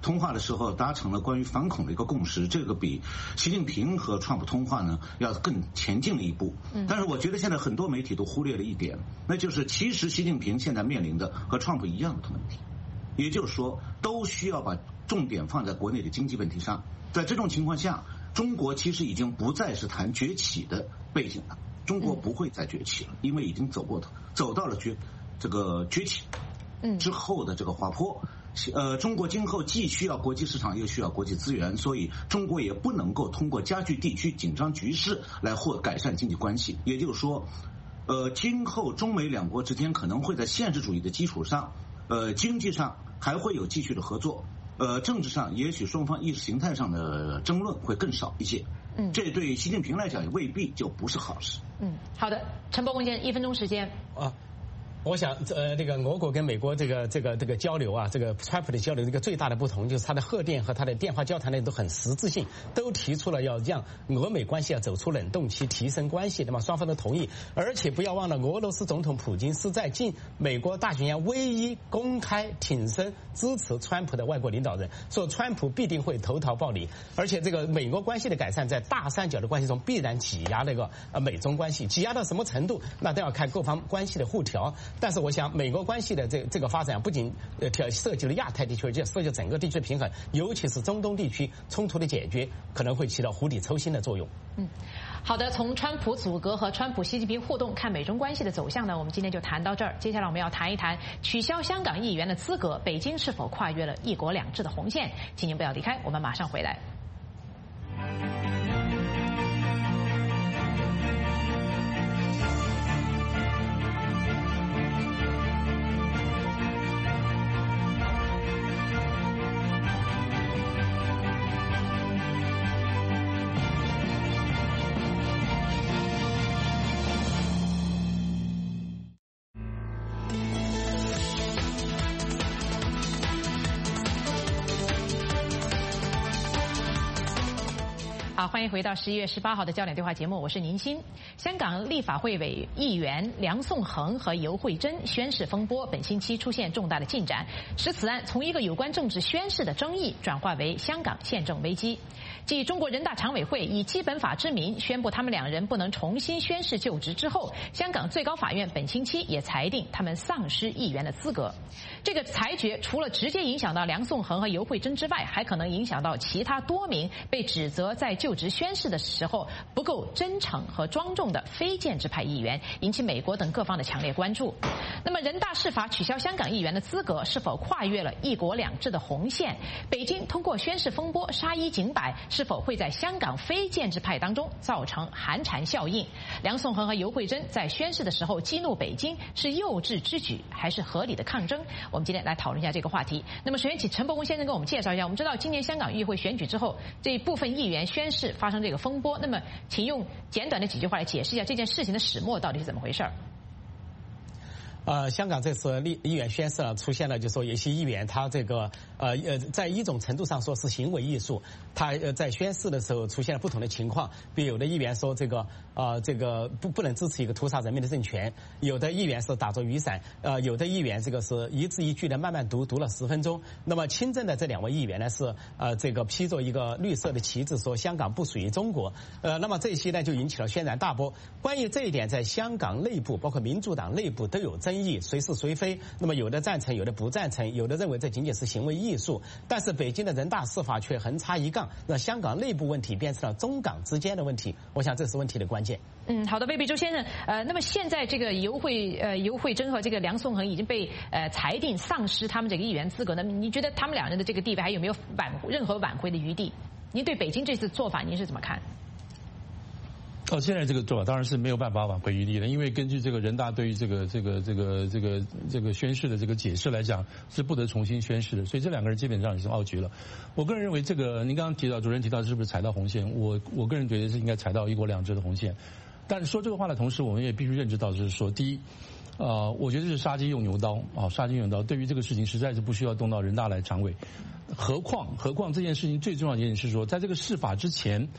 Speaker 7: 通话的时候达成了关于反恐的一个共识，这个比习近平和川普通话呢要更前进了一步。但是我觉得现在很多媒体都忽略了一点，那就是其实习近平现在面临的和川普一样的问题，也就是说都需要把重点放在国内的经济问题上。在这种情况下，中国其实已经不再是谈崛起的背景了，中国不会再崛起了，因为已经走到了崛起之后的这个滑坡。中国今后既需要国际市场，又需要国际资源，所以中国也不能够通过加剧地区紧张局势来改善经济关系。也就是说，今后中美两国之间可能会在现实主义的基础上，经济上还会有继续的合作。政治上也许双方意识形态上的争论会更少一些，这对习近平来讲也未必就不是好事。
Speaker 1: 好的，陈伯公先生，1分钟时间。
Speaker 4: 我想，这个俄国跟美国这个交流啊，这个川普的交流，这个最大的不同就是他的贺电和他的电话交谈内容都很实质性，都提出了要让俄美关系要走出冷冻期，提升关系，那么双方都同意。而且不要忘了，俄罗斯总统普京是在进美国大选前唯一公开挺身支持川普的外国领导人，说川普必定会投桃报李。而且这个美国关系的改善，在大三角的关系中必然挤压那个美中关系，挤压到什么程度，那都要看各方关系的互调。但是我想，美国关系的这个发展不仅涉及了亚太地区，而且涉及整个地区的平衡，尤其是中东地区冲突的解决，可能会起到釜底抽薪的作用。
Speaker 1: 好的，从川普阻隔和川普习近平互动看美中关系的走向呢，我们今天就谈到这儿。接下来我们要谈一谈取消香港议员的资格，北京是否跨越了一国两制的红线？请您不要离开，我们马上回来。好，欢迎回到11月18号的焦点对话节目，我是宁鑫。香港立法会议员梁颂恒和游惠珍宣誓风波，本星期出现重大的进展，使此案从一个有关政治宣誓的争议转化为香港宪政危机。继中国人大常委会以基本法之名宣布他们两人不能重新宣誓就职之后，香港最高法院本星期也裁定他们丧失议员的资格。这个裁决除了直接影响到梁颂恒和游惠珍之外，还可能影响到其他多名被指责在就职宣誓的时候不够真诚和庄重的非建制派议员，引起美国等各方的强烈关注。那么人大释法取消香港议员的资格，是否跨越了一国两制的红线？北京通过宣誓风波杀一儆百，是否会在香港非建制派当中造成寒蝉效应？梁颂恒和游惠珍在宣誓的时候激怒北京，是幼稚之举还是合理的抗争？我们今天来讨论一下这个话题。那么首先请陈伯公先生跟我们介绍一下，我们知道今年香港议会选举之后，这部分议员宣誓发生这个风波，那么请用简短的几句话来解释一下这件事情的始末到底是怎么回事？
Speaker 4: 香港这次议员宣誓出现了，就说有些议员他这个在一种程度上说是行为艺术，他在宣誓的时候出现了不同的情况，比如有的议员说这个不能支持一个屠杀人民的政权，有的议员是打着雨伞，有的议员这个是一字一句的慢慢读了10分钟。那么亲政的这2位议员呢是这个披着一个绿色的旗帜说香港不属于中国，那么这些呢就引起了轩然大波。关于这一点，在香港内部包括民主党内部都有争议，谁是谁非，那么有的赞成，有的不赞成，有的认为这仅仅是行为艺术，但是北京的人大释法却横插一杠，那香港内部问题变成了中港之间的问题，我想这是问题的关键。
Speaker 1: 好的，魏必洲先生，那么现在这个游惠珍和这个梁颂恒已经被裁定丧失他们这个议员资格，那么你觉得他们两人的这个地位还有没有任何挽回的余地？您对北京这次做法您是怎么看？
Speaker 3: 现在这个做法当然是没有办法挽回余地的，因为根据这个人大对于这个宣誓的这个解释来讲，是不得重新宣誓的，所以这2个人基本上也是奥局了。我个人认为，这个您刚刚主任提到是不是踩到红线？我个人觉得是应该踩到一国两制的红线。但是说这个话的同时，我们也必须认知到，就是说，第一，我觉得是杀鸡用牛刀啊，杀鸡用牛刀。对于这个事情，实在是不需要动到人大来常委。何况这件事情最重要的一点是说，在这个释法之前。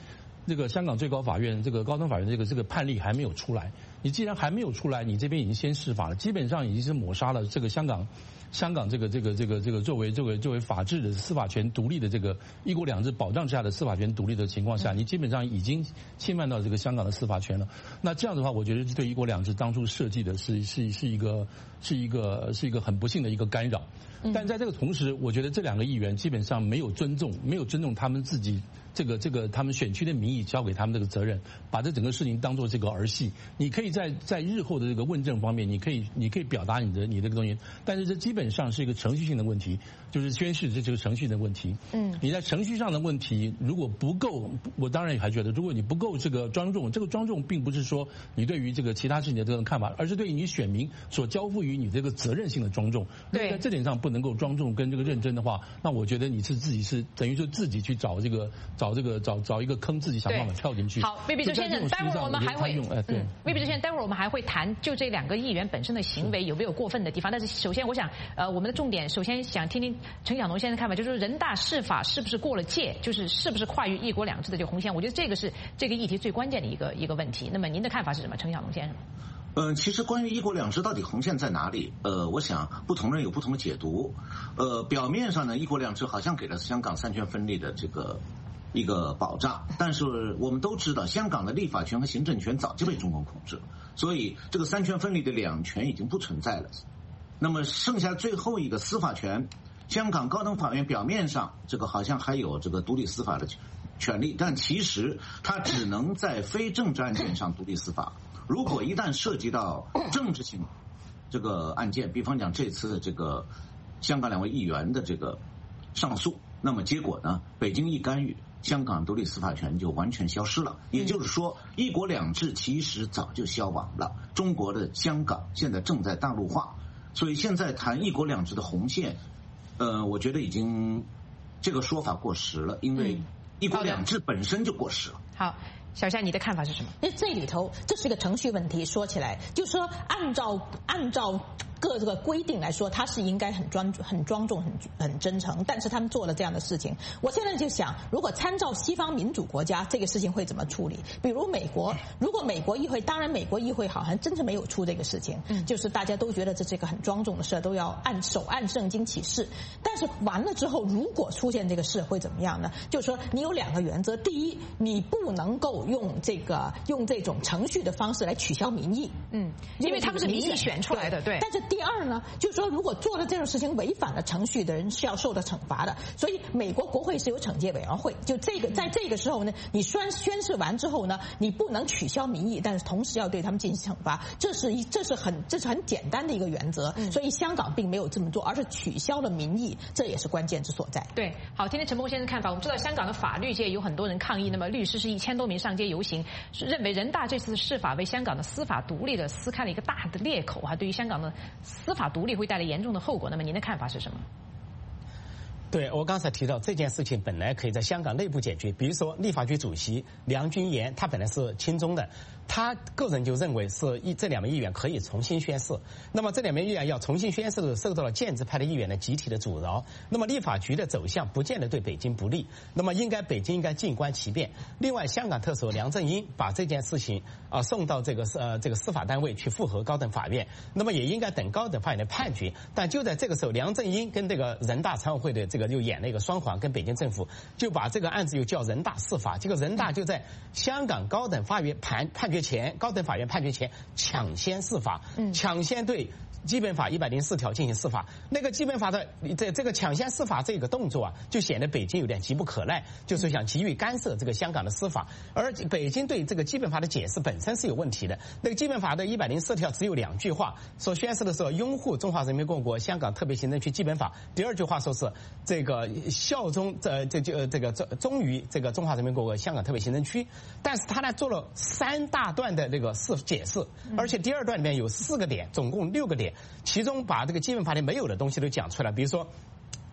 Speaker 3: 这个香港最高法院这个高等法院这个判例还没有出来，你既然还没有出来，你这边已经先释法了，基本上已经是抹杀了这个香港这个作为法治的司法权独立的这个一国两制保障之下的司法权独立的情况下，你基本上已经侵犯到这个香港的司法权了。那这样的话，我觉得对一国两制当初设计的是一个很不幸的一个干扰。但在这个同时，我觉得这两个议员基本上没有尊重他们自己这个他们选区的民意交给他们这个责任，把这整个事情当做这个儿戏。你可以在日后的这个问政方面，你可以表达你这个东西，但是这基本上是一个程序性的问题，就是宣誓这个程序的问题。你在程序上的问题如果不够，我当然还觉得，如果你不够这个庄重，这个庄重并不是说你对于这个其他事情的这种看法，而是对于你选民所交付于你这个责任性的庄重。对，在这点上不能够庄重跟这个认真的话，那我觉得你是自己是等于说自己去找一个坑，自己想办法跳进去。
Speaker 1: 好，魏必洲先生，待会儿我们还会魏必洲先生，待会儿我们还会谈就这两个议员本身的行为有没有过分的地方。但是首先，我想我们的重点首先想听听陈小农先生的看法，就是人大释法是不是过了界，就是是不是跨越一国两制的这个红线？我觉得这个是这个议题最关键的一个问题。那么您的看法是什么，陈小农先生？
Speaker 7: 其实关于一国两制到底红线在哪里？我想不同人有不同的解读。表面上呢，一国两制好像给了香港三权分立的这个一个保障，但是我们都知道，香港的立法权和行政权早就被中共控制了，所以这个三权分立的两权已经不存在了。那么剩下最后一个司法权，香港高等法院表面上这个好像还有这个独立司法的权利，但其实它只能在非政治案件上独立司法。如果一旦涉及到政治性这个案件，比方讲这次这个香港两位议员的这个上诉，那么结果呢，北京一干预，香港独立司法权就完全消失了。也就是说，一国两制其实早就消亡了。中国的香港现在正在大陆化，所以现在谈一国两制的红线，我觉得已经这个说法过时了，因为一国两制本身就过时了。
Speaker 1: 好。小夏，你的看法是什么？
Speaker 2: 因为这里头这是一个程序问题，说起来就是说按照各这个规定来说，他是应该很庄重、很真诚，但是他们做了这样的事情。我现在就想，如果参照西方民主国家，这个事情会怎么处理？比如美国，如果美国议会，当然美国议会好像真是没有出这个事情，就是大家都觉得这是一个很庄重的事，都要按圣经起誓。但是完了之后，如果出现这个事会怎么样呢？就是说你有两个原则，第一，你不能够用这种程序的方式来取消民意，
Speaker 1: 因为他们是民意选出来的，对。
Speaker 2: 但是第二呢，就是说如果做了这种事情违反了程序的人是要受到惩罚的。所以美国国会是有惩戒委员会，就这个在这个时候呢，你宣誓完之后呢，你不能取消民意，但是同时要对他们进行惩罚，这是很简单的一个原则。所以香港并没有这么做，而是取消了民意，这也是关键之所在。
Speaker 1: 对，好，听听陈梦先生看法。我们知道香港的法律界有很多人抗议，那么律师是1000多名上街游行，认为人大这次释法为香港的司法独立的撕开了一个大的裂口对于香港的司法独立会带来严重的后果。那么您的看法是什么？
Speaker 4: 对，我刚才提到这件事情本来可以在香港内部解决，比如说立法局主席梁君彥，他本来是亲中的，他个人就认为是这两位议员可以重新宣誓。那么这两位议员要重新宣誓的受到了建制派的议员的集体的阻挠。那么立法局的走向不见得对北京不利，那么北京应该静观其变。另外，香港特首梁振英把这件事情送到这个司法单位去复核高等法院，那么也应该等高等法院的判决。但就在这个时候，梁振英跟这个人大常委会的又演了一个双簧，跟北京政府就把这个案子又叫人大释法。这个人大就在香港高等法院判决前，高等法院判决前抢先释法，抢先对基本法104条进行释法。那个基本法的这个抢先释法这个动作就显得北京有点急不可耐，就是想急于干涉这个香港的司法。而北京对这个基本法的解释本身是有问题的。那个基本法的104条只有2句话，说宣誓的时候拥护中华人民共和国香港特别行政区基本法。第2句话说是这个效忠忠于这个中华人民共和国香港特别行政区。但是他呢做了3大段的这个解释，而且第2段里面有4个点，总共6个点，其中把这个基本法里没有的东西都讲出来。比如说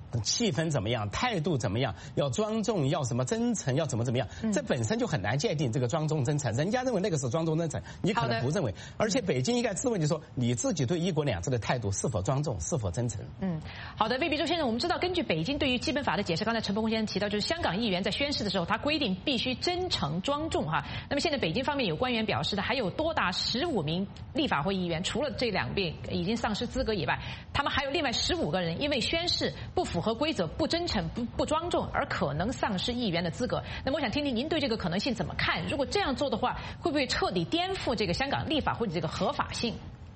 Speaker 4: 气氛怎么样，态度怎么样，要庄重，要什么真诚，要怎么样，这本身就很难界定这个庄重真诚。人家认为那个是庄重真诚，你可能不认为。而且北京应该自问，就是说你自己对一国两制的态度是否庄重，是否真诚。
Speaker 1: 好的，魏必洲先生，我们知道根据北京对于基本法的解释，刚才陈伯公先生提到，就是香港议员在宣誓的时候，他规定必须真诚庄重哈。那么现在北京方面有官员表示的，还有多达15名立法会议员，除了这2位已经丧失资格以外，他们还有另外15个人因为宣誓不符合规则、不真诚、不庄重而可能丧失议员的资格。那么我想听听您对这个可能性怎么看？如果这样做的话，会不会彻底颠覆这个香港立法会的这个合法性？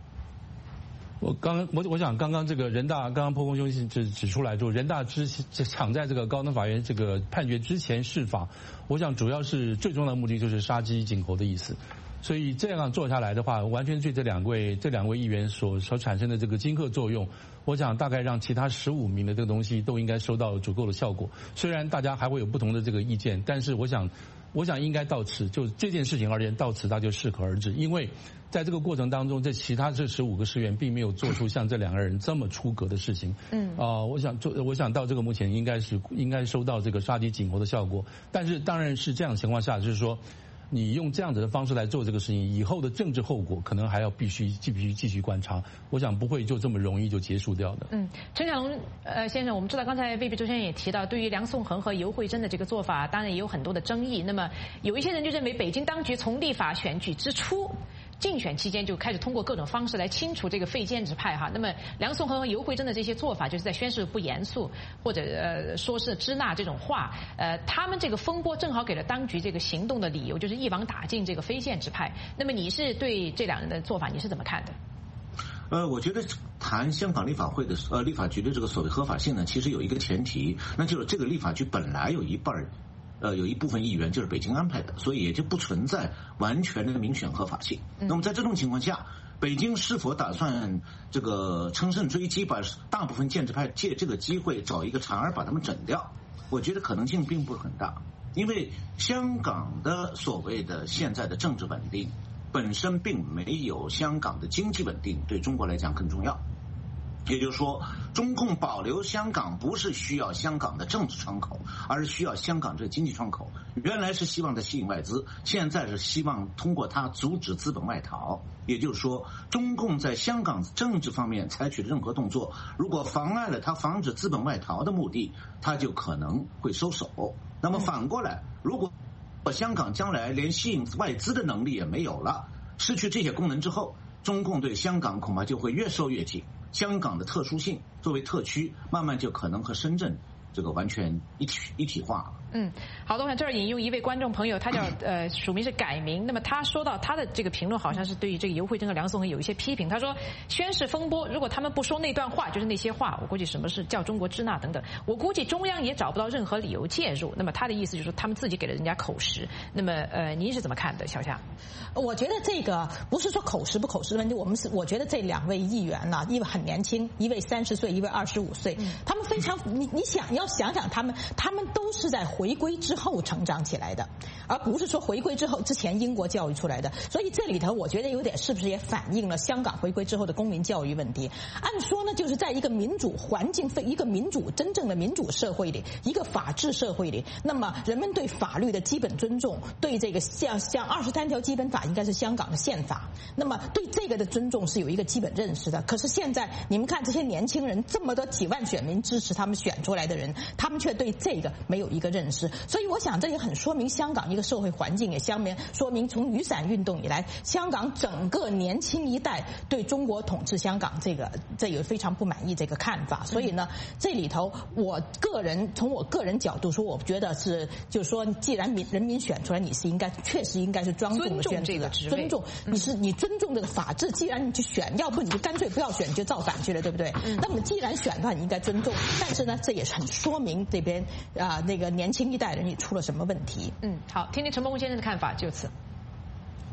Speaker 3: 我想刚刚这个人大，刚刚破空兄指出来，就人大抢在这个高等法院这个判决之前释法，我想主要是最重要的目的就是杀鸡儆猴的意思。所以这样做下来的话，完全对这两位议员所产生的这个金吓作用，我想大概让其他15名的这个东西都应该收到足够的效果。虽然大家还会有不同的这个意见，但是我想应该到此就这件事情而言，到此它就适可而止，因为在这个过程当中，其他这15个市员并没有做出像这2个人这么出格的事情。我想到这个目前应该收到这个杀鸡儆猴的效果。但是当然是这样的情况下，就是说你用这样子的方式来做这个事情，以后的政治后果可能还要必须继续观察。我想不会就这么容易就结束掉的。
Speaker 1: 陈小龙先生，我们知道刚才魏必洲先生也提到，对于梁颂恒和游惠珍的这个做法，当然也有很多的争议。那么有一些人就认为，北京当局从立法选举之初，竞选期间就开始通过各种方式来清除这个废建制派哈。那么梁颂恒和游惠珍的这些做法，就是在宣誓不严肃或者说是支那这种话，他们这个风波正好给了当局这个行动的理由，就是一网打尽这个非建制派。那么你是对这2人的做法你是怎么看的？
Speaker 7: 我觉得谈香港立法会的立法局的这个所谓合法性呢，其实有一个前提，那就是这个立法局本来有一部分议员就是北京安排的，所以也就不存在完全的民选合法性。那么在这种情况下，北京是否打算这个乘胜追击，把大部分建制派借这个机会找一个茬儿把他们整掉？我觉得可能性并不是很大，因为香港的所谓的现在的政治稳定本身并没有香港的经济稳定对中国来讲更重要。也就是说，中共保留香港不是需要香港的政治窗口，而是需要香港这个经济窗口。原来是希望它吸引外资，现在是希望通过它阻止资本外逃。也就是说，中共在香港政治方面采取的任何动作，如果妨碍了它防止资本外逃的目的，它就可能会收手。那么反过来，如果香港将来连吸引外资的能力也没有了，失去这些功能之后，中共对香港恐怕就会越收越紧。香港的特殊性作为特区，慢慢就可能和深圳这个完全一体化了。
Speaker 1: 好的，我想这儿引用一位观众朋友，他叫署名是改名。那么他说到他的这个评论好像是对于这个游惠珍和梁颂恒有一些批评。他说，宣誓风波，如果他们不说那段话，就是那些话，我估计什么是叫中国支那等等，我估计中央也找不到任何理由介入。那么他的意思就是说，他们自己给了人家口实。那么您是怎么看的，小夏？
Speaker 2: 我觉得这个不是说口实不口实的问题，我觉得这2位议员呢，一位很年轻，一位30岁，一位25岁，他们非常你要想想他们都是在回归之后成长起来的，而不是说回归之前英国教育出来的。所以这里头我觉得有点是不是也反映了香港回归之后的公民教育问题。按说呢，就是在一个民主环境、一个真正的民主社会里，一个法治社会里，那么人们对法律的基本尊重，对这个像23条基本法应该是香港的宪法，那么对这个的尊重是有一个基本认识的。可是现在你们看这些年轻人，这么多几万选民支持他们选出来的人，他们却对这个没有一个认识。所以我想这也很说明香港一个社会环境，也说明从雨伞运动以来，香港整个年轻一代对中国统治香港这有非常不满意这个看法。所以呢，这里头从我个人角度说，我觉得是就是说，既然人民选出来，你是确实应该是庄重的选这个职位，尊重你尊重这个法治。既然你去选，要不你就干脆不要选，你就造反去了，对不对？那么既然选的话，你应该尊重。但是呢，这也是很说明这边那个年轻一代人也出了什么问题。
Speaker 1: 好，听听陈伯公先生的看法就此。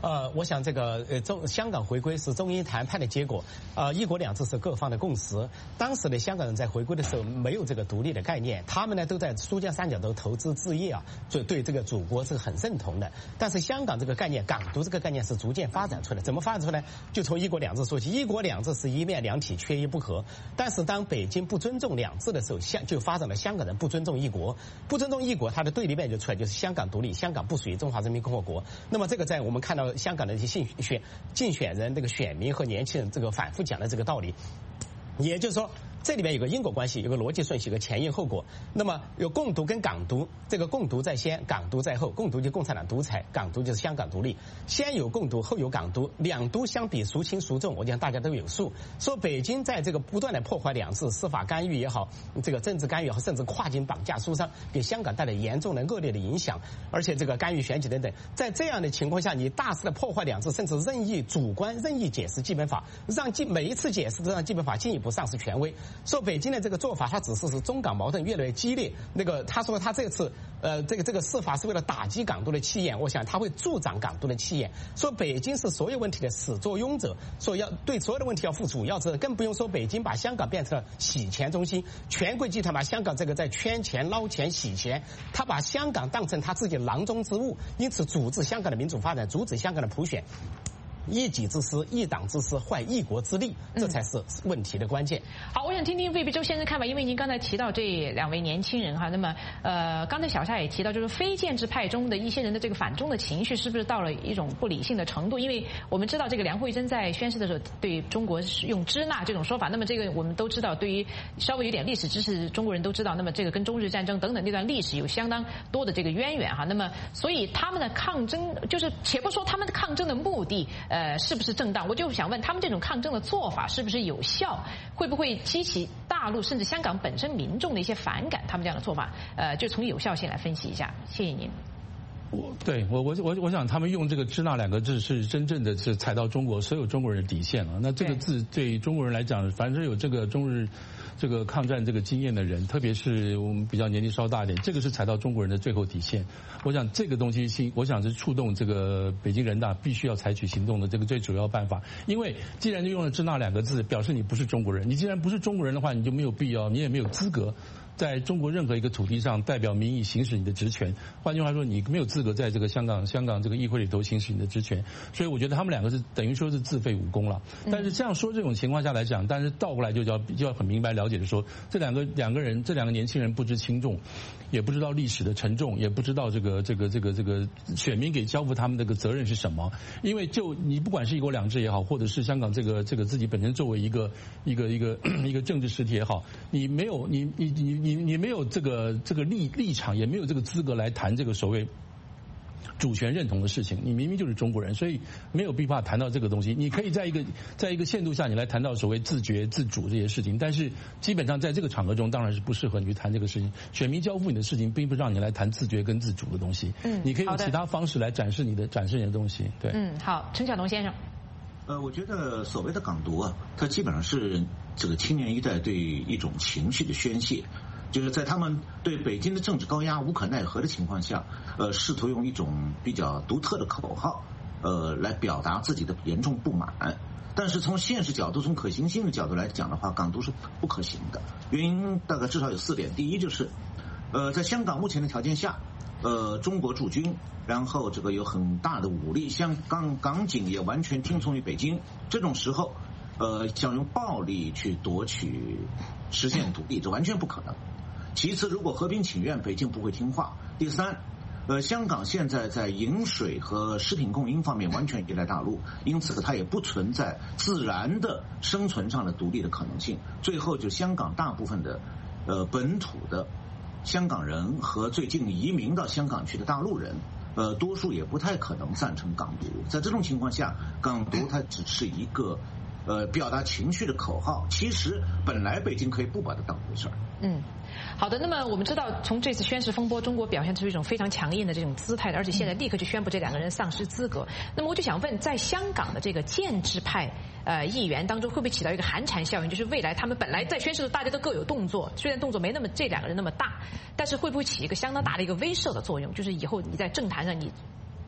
Speaker 4: 我想这个香港回归是中英谈判的结果，一国两制是各方的共识。当时的香港人在回归的时候没有这个独立的概念，他们呢都在珠江三角洲投资置业啊，所以对这个祖国是很认同的。但是香港这个概念，港独这个概念是逐渐发展出来，怎么发展出来？就从一国两制说起，一国两制是一面两体，缺一不可。但是当北京不尊重两制的时候，就发展了香港人不尊重一国，不尊重一国，它的对立面就出来，就是香港独立，香港不属于中华人民共和国。那么这个在我们看到香港的一些竞选人、这个选民和年轻人这个反复讲的这个道理，也就是说。这里面有个因果关系，有个逻辑顺序，有个前因后果。那么有共独跟港独，这个共独在先，港独在后。共独就共产党独裁，港独就是香港独立。先有共独，后有港独，两独相比孰轻孰重，我讲大家都有数。说北京在这个不断的破坏两制，司法干预也好，这个政治干预也好，甚至跨境绑架、疏商，给香港带来严重的恶劣的影响，而且这个干预选举等等。在这样的情况下，你大肆的破坏两制，甚至任意主观、任意解释基本法，让每一次解释都让基本法进一步丧失权威。说北京的这个做法，它只是中港矛盾越来越激烈。那个他说他这次这个司法是为了打击港独的气焰，我想他会助长港独的气焰。说北京是所有问题的始作俑者，说要对所有的问题要负主要责任，更不用说北京把香港变成了洗钱中心，权贵集团把香港这个在圈钱、捞钱、洗钱，他把香港当成他自己囊中之物，因此阻止香港的民主发展，阻止香港的普选。一己之私，一党之私，坏一国之利，这才是问题的关键。
Speaker 1: 好，我想听听魏必洲先生看法，因为您刚才提到这两位年轻人哈，那么刚才小夏也提到，就是非建制派中的一些人的这个反中的情绪是不是到了一种不理性的程度？因为我们知道这个梁慧珍在宣誓的时候对中国是用支那这种说法，那么这个我们都知道，对于稍微有点历史知识中国人都知道，那么这个跟中日战争等等那段历史有相当多的这个渊源哈。那么所以他们的抗争，就是且不说他们的抗争的目的是不是正当，我就想问他们这种抗争的做法是不是有效，会不会激起大陆甚至香港本身民众的一些反感？他们这样的做法，就从有效性来分析一下。谢谢您。
Speaker 3: 我想他们用这个支那两个字是真正的是踩到中国所有中国人的底线了。那这个字对中国人来讲，凡是有这个中日这个抗战这个经验的人，特别是我们比较年纪稍大一点，这个是踩到中国人的最后底线。我想这个东西我想是触动这个北京人大必须要采取行动的这个最主要办法。因为既然就用了支那两个字，表示你不是中国人。你既然不是中国人的话，你就没有必要，你也没有资格在中国任何一个土地上代表民意行使你的职权。换句话说，你没有资格在这个香港这个议会里头行使你的职权。所以我觉得他们两个是等于说是自废武功了。但是这样说这种情况下来讲，但是倒过来就要很明白了解的说，这两个年轻人不知轻重，也不知道历史的沉重，也不知道这个选民给交付他们这个责任是什么。因为就你不管是一国两制也好，或者是香港这个自己本身作为一个政治实体也好，你没有你没有这个立场，也没有这个资格来谈这个所谓主权认同的事情。你明明就是中国人，所以没有必要谈到这个东西。你可以在一个限度下，你来谈到所谓自觉自主这些事情，但是基本上在这个场合中，当然是不适合你去谈这个事情。选民交付你的事情，并不让你来谈自觉跟自主的东西。你可以用其他方式来展示你的东西。对，
Speaker 1: 好，陈晓东先生。
Speaker 7: 我觉得所谓的港独啊，它基本上是这个青年一代对一种情绪的宣泄。就是在他们对北京的政治高压无可奈何的情况下，试图用一种比较独特的口号，来表达自己的严重不满。但是从现实角度、从可行性的角度来讲的话，港独是不可行的。原因大概至少有4点。第一就是，在香港目前的条件下，中国驻军，然后这个有很大的武力，港警也完全听从于北京。这种时候，想用暴力去实现独立，这完全不可能。其次，如果和平请愿，北京不会听话。第三，香港现在在饮水和食品供应方面完全依赖大陆，因此它也不存在自然的生存上的独立的可能性。最后，就香港大部分的本土的香港人和最近移民到香港去的大陆人，多数也不太可能赞成港独。在这种情况下，港独它只是一个表达情绪的口号，其实本来北京可以不把它当回事儿。
Speaker 1: 好的，那么我们知道从这次宣誓风波，中国表现出一种非常强硬的这种姿态，而且现在立刻就宣布这两个人丧失资格。那么我就想问，在香港的这个建制派议员当中，会不会起到一个寒蝉效应？就是未来他们本来在宣誓的大家都各有动作，虽然动作没这两个人那么大，但是会不会起一个相当大的一个威慑的作用？就是以后你在政坛上你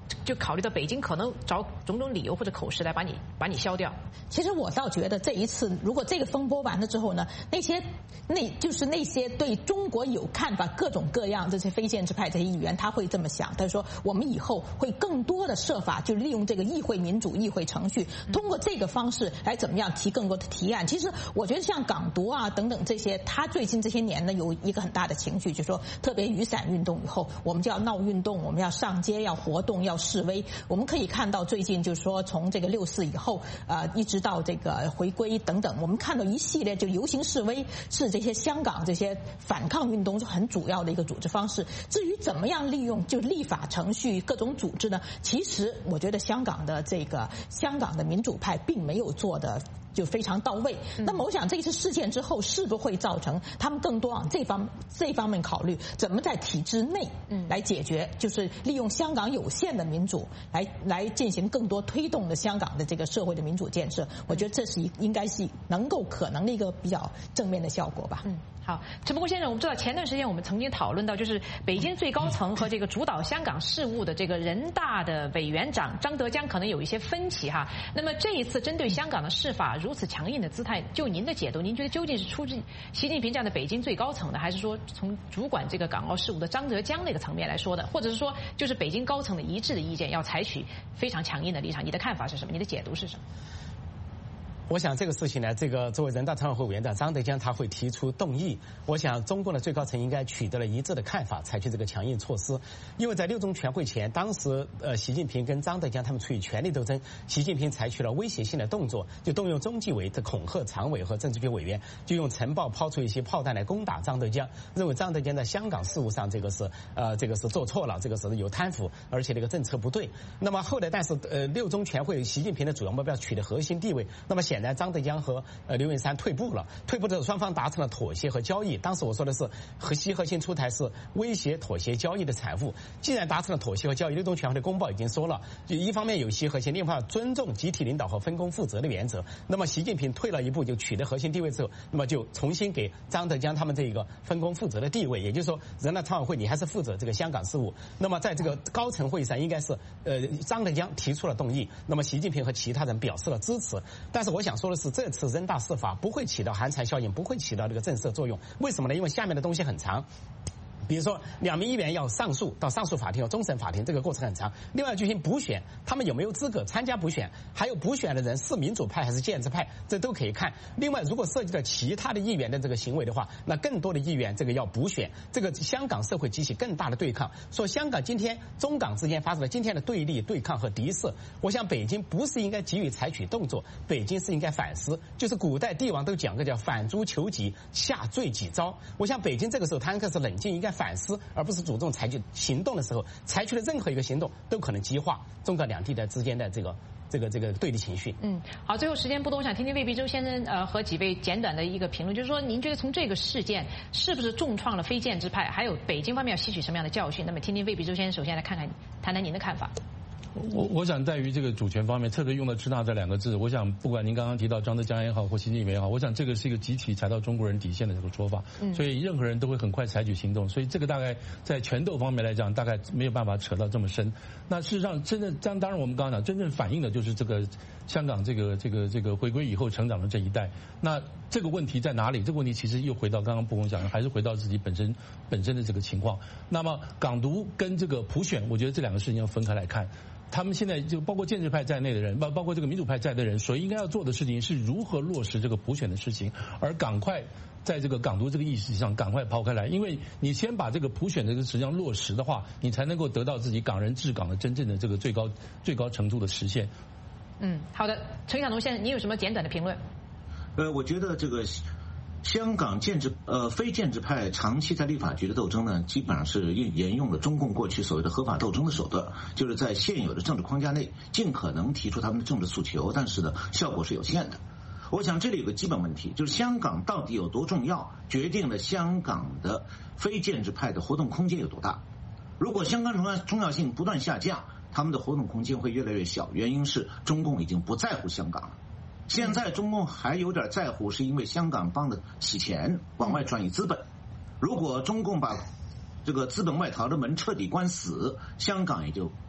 Speaker 1: 就考虑到北京可能找种种理由或者口实来把你消掉。
Speaker 2: 其实我倒觉得这一次，如果这个风波完了之后呢，那些对中国有看法、各种各样这些非建制派这些议员，他会这么想，他说我们以后会更多的设法，就利用这个议会民主、议会程序，通过这个方式来怎么样提更多的提案。其实我觉得像港独啊等等这些，他最近这些年呢有一个很大的情绪，就是说特别雨伞运动以后，我们就要闹运动，我们要上街、要活动、要示威。我们可以看到最近就是说从这个6·4以后，一直到这个回归等等，我们看到一系列就游行示威是这些香港这些反抗运动是很主要的一个组织方式。至于怎么样利用就立法程序各种组织呢？其实我觉得香港的民主派并没有做的就非常到位。那么我想这次事件之后，是不是会造成他们更多往这方面考虑，怎么在体制内来解决，就是利用香港有限的民主来进行更多推动的香港的这个社会的民主建设。我觉得这是应该是可能的一个比较正面的效果吧。
Speaker 1: 好，陈伯公先生，我们知道前段时间我们曾经讨论到，就是北京最高层和这个主导香港事务的这个人大的委员长张德江可能有一些分歧哈。那么这一次针对香港的释法如此强硬的姿态，就您的解读，您觉得究竟是出自习近平这样的北京最高层的，还是说从主管这个港澳事务的张德江那个层面来说的，或者是说就是北京高层的一致的意见要采取非常强硬的立场？你的看法是什么？你的解读是什么？
Speaker 4: 我想这个事情呢，这个作为人大常委会委员长张德江他会提出动议，我想中共的最高层应该取得了一致的看法，采取这个强硬措施。因为在6中全会前，当时习近平跟张德江他们处于权力斗争，习近平采取了威胁性的动作，就动用中纪委的恐吓常委和政治局委员，就用晨报抛出一些炮弹来攻打张德江，认为张德江在香港事务上这个是做错了，这个是有贪腐，而且这个政策不对。那么后来但是6中全会习近平的主要目标取得核心地位，那么显然张德江和刘云山退步了，退步之后双方达成了妥协和交易。当时我说的是习核心出台是威胁、妥协、交易的产物。既然达成了妥协和交易，6中全会的公报已经说了，就一方面有习核心，另一方面尊重集体领导和分工负责的原则。那么习近平退了一步，就取得核心地位之后，那么就重新给张德江他们这个分工负责的地位，也就是说人大常委会你还是负责这个香港事务。那么在这个高层会议上，应该是张德江提出了动议，那么习近平和其他人表示了支持。但是我想说的是，这次人大释法不会起到寒蝉效应，不会起到这个震慑作用。为什么呢？因为下面的东西很长。比如说2名议员要上诉到上诉法庭和终审法庭，这个过程很长。另外进行补选，他们有没有资格参加补选，还有补选的人是民主派还是建制派，这都可以看。另外如果涉及到其他的议员的这个行为的话，那更多的议员这个要补选，这个香港社会激起更大的对抗。说香港今天中港之间发生了今天的对立、对抗和敌视，我想北京不是应该急于采取动作，北京是应该反思。就是古代帝王都讲个叫反诛求己，下罪己招。我想北京这个时候他应该是冷静，应该反思，而不是主动采取行动的时候，采取的任何一个行动都可能激化中港两地的之间的这个对立情绪。
Speaker 1: 好，最后时间不多，我想听听魏必洲先生和几位简短的一个评论，就是说您觉得从这个事件是不是重创了非建制派，还有北京方面要吸取什么样的教训？那么听听魏必洲先生首先来谈谈您的看法。
Speaker 3: 我想在于这个主权方面，特别用了支那这2个字，我想不管您刚刚提到张德江也好，或习近平也好，我想这个是一个集体踩到中国人底线的这个说法，所以任何人都会很快采取行动，所以这个大概在权斗方面来讲，大概没有办法扯到这么深。那事实上，真正当然我们刚刚讲，真正反映的就是这个香港这个回归以后成长的这一代。那这个问题在哪里？这个问题其实又回到刚刚布公讲的，还是回到自己本身的这个情况。那么港独跟这个普选，我觉得这2个事情要分开来看。他们现在就包括建制派在内的人，包括这个民主派在内的人，所应该要做的事情是如何落实这个普选的事情，而赶快在这个港独这个意识上赶快抛开来，因为你先把这个普选这个实际上落实的话，你才能够得到自己港人治港的真正的这个最高程度的实现。
Speaker 1: 好的，陈晓农先生，你有什么简短的评论？
Speaker 7: 我觉得这个香港非建制派长期在立法局的斗争呢，基本上是沿用了中共过去所谓的合法斗争的手段，就是在现有的政治框架内尽可能提出他们的政治诉求，但是呢，效果是有限的。我想这里有个基本问题，就是香港到底有多重要，决定了香港的非建制派的活动空间有多大。如果香港重要性不断下降，他们的活动空间会越来越小，原因是中共已经不在乎香港了。现在中共还有点在乎，是因为香港帮着洗钱，往外转移资本。如果中共把这个资本外逃的门彻底关死，香港也就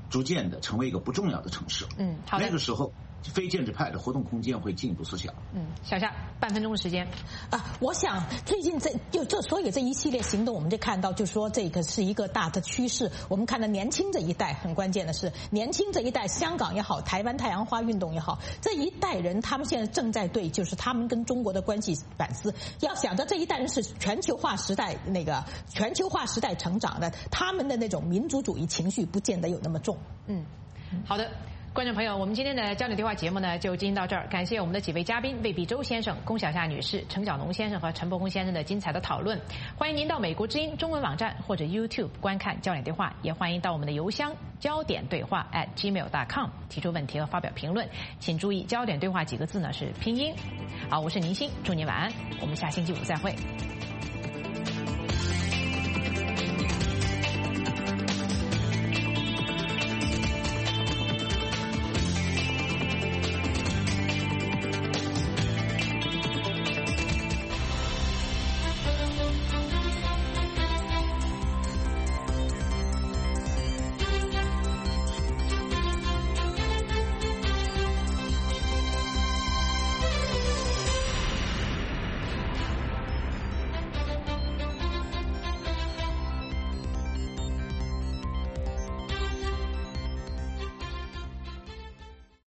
Speaker 7: 逐渐的成为一个不重要的城市。
Speaker 1: 好的。
Speaker 7: 那个时候，非建制派的活动空间会进一步缩小。
Speaker 1: 小夏半分钟的时间
Speaker 2: 我想最近所以这一系列行动，我们就看到，就是说这个是一个大的趋势。我们看到年轻这一代，很关键的是年轻这一代，香港也好，台湾太阳花运动也好，这一代人他们现在正在对就是他们跟中国的关系反思。要想着这一代人是全球化时代成长的，他们的那种民族主义情绪不见得有那么重。
Speaker 1: 好的。观众朋友，我们今天的焦点对话节目呢就进行到这儿，感谢我们的几位嘉宾魏必洲先生、龚小夏女士、陈小农先生和陈伯宏先生的精彩的讨论。欢迎您到美国之音中文网站或者 YouTube 观看焦点对话，也欢迎到我们的邮箱焦点对话@gmail.com 提出问题和发表评论。请注意，焦点对话几个字呢是拼音。好，我是宁鑫，祝您晚安，我们下星期五再会。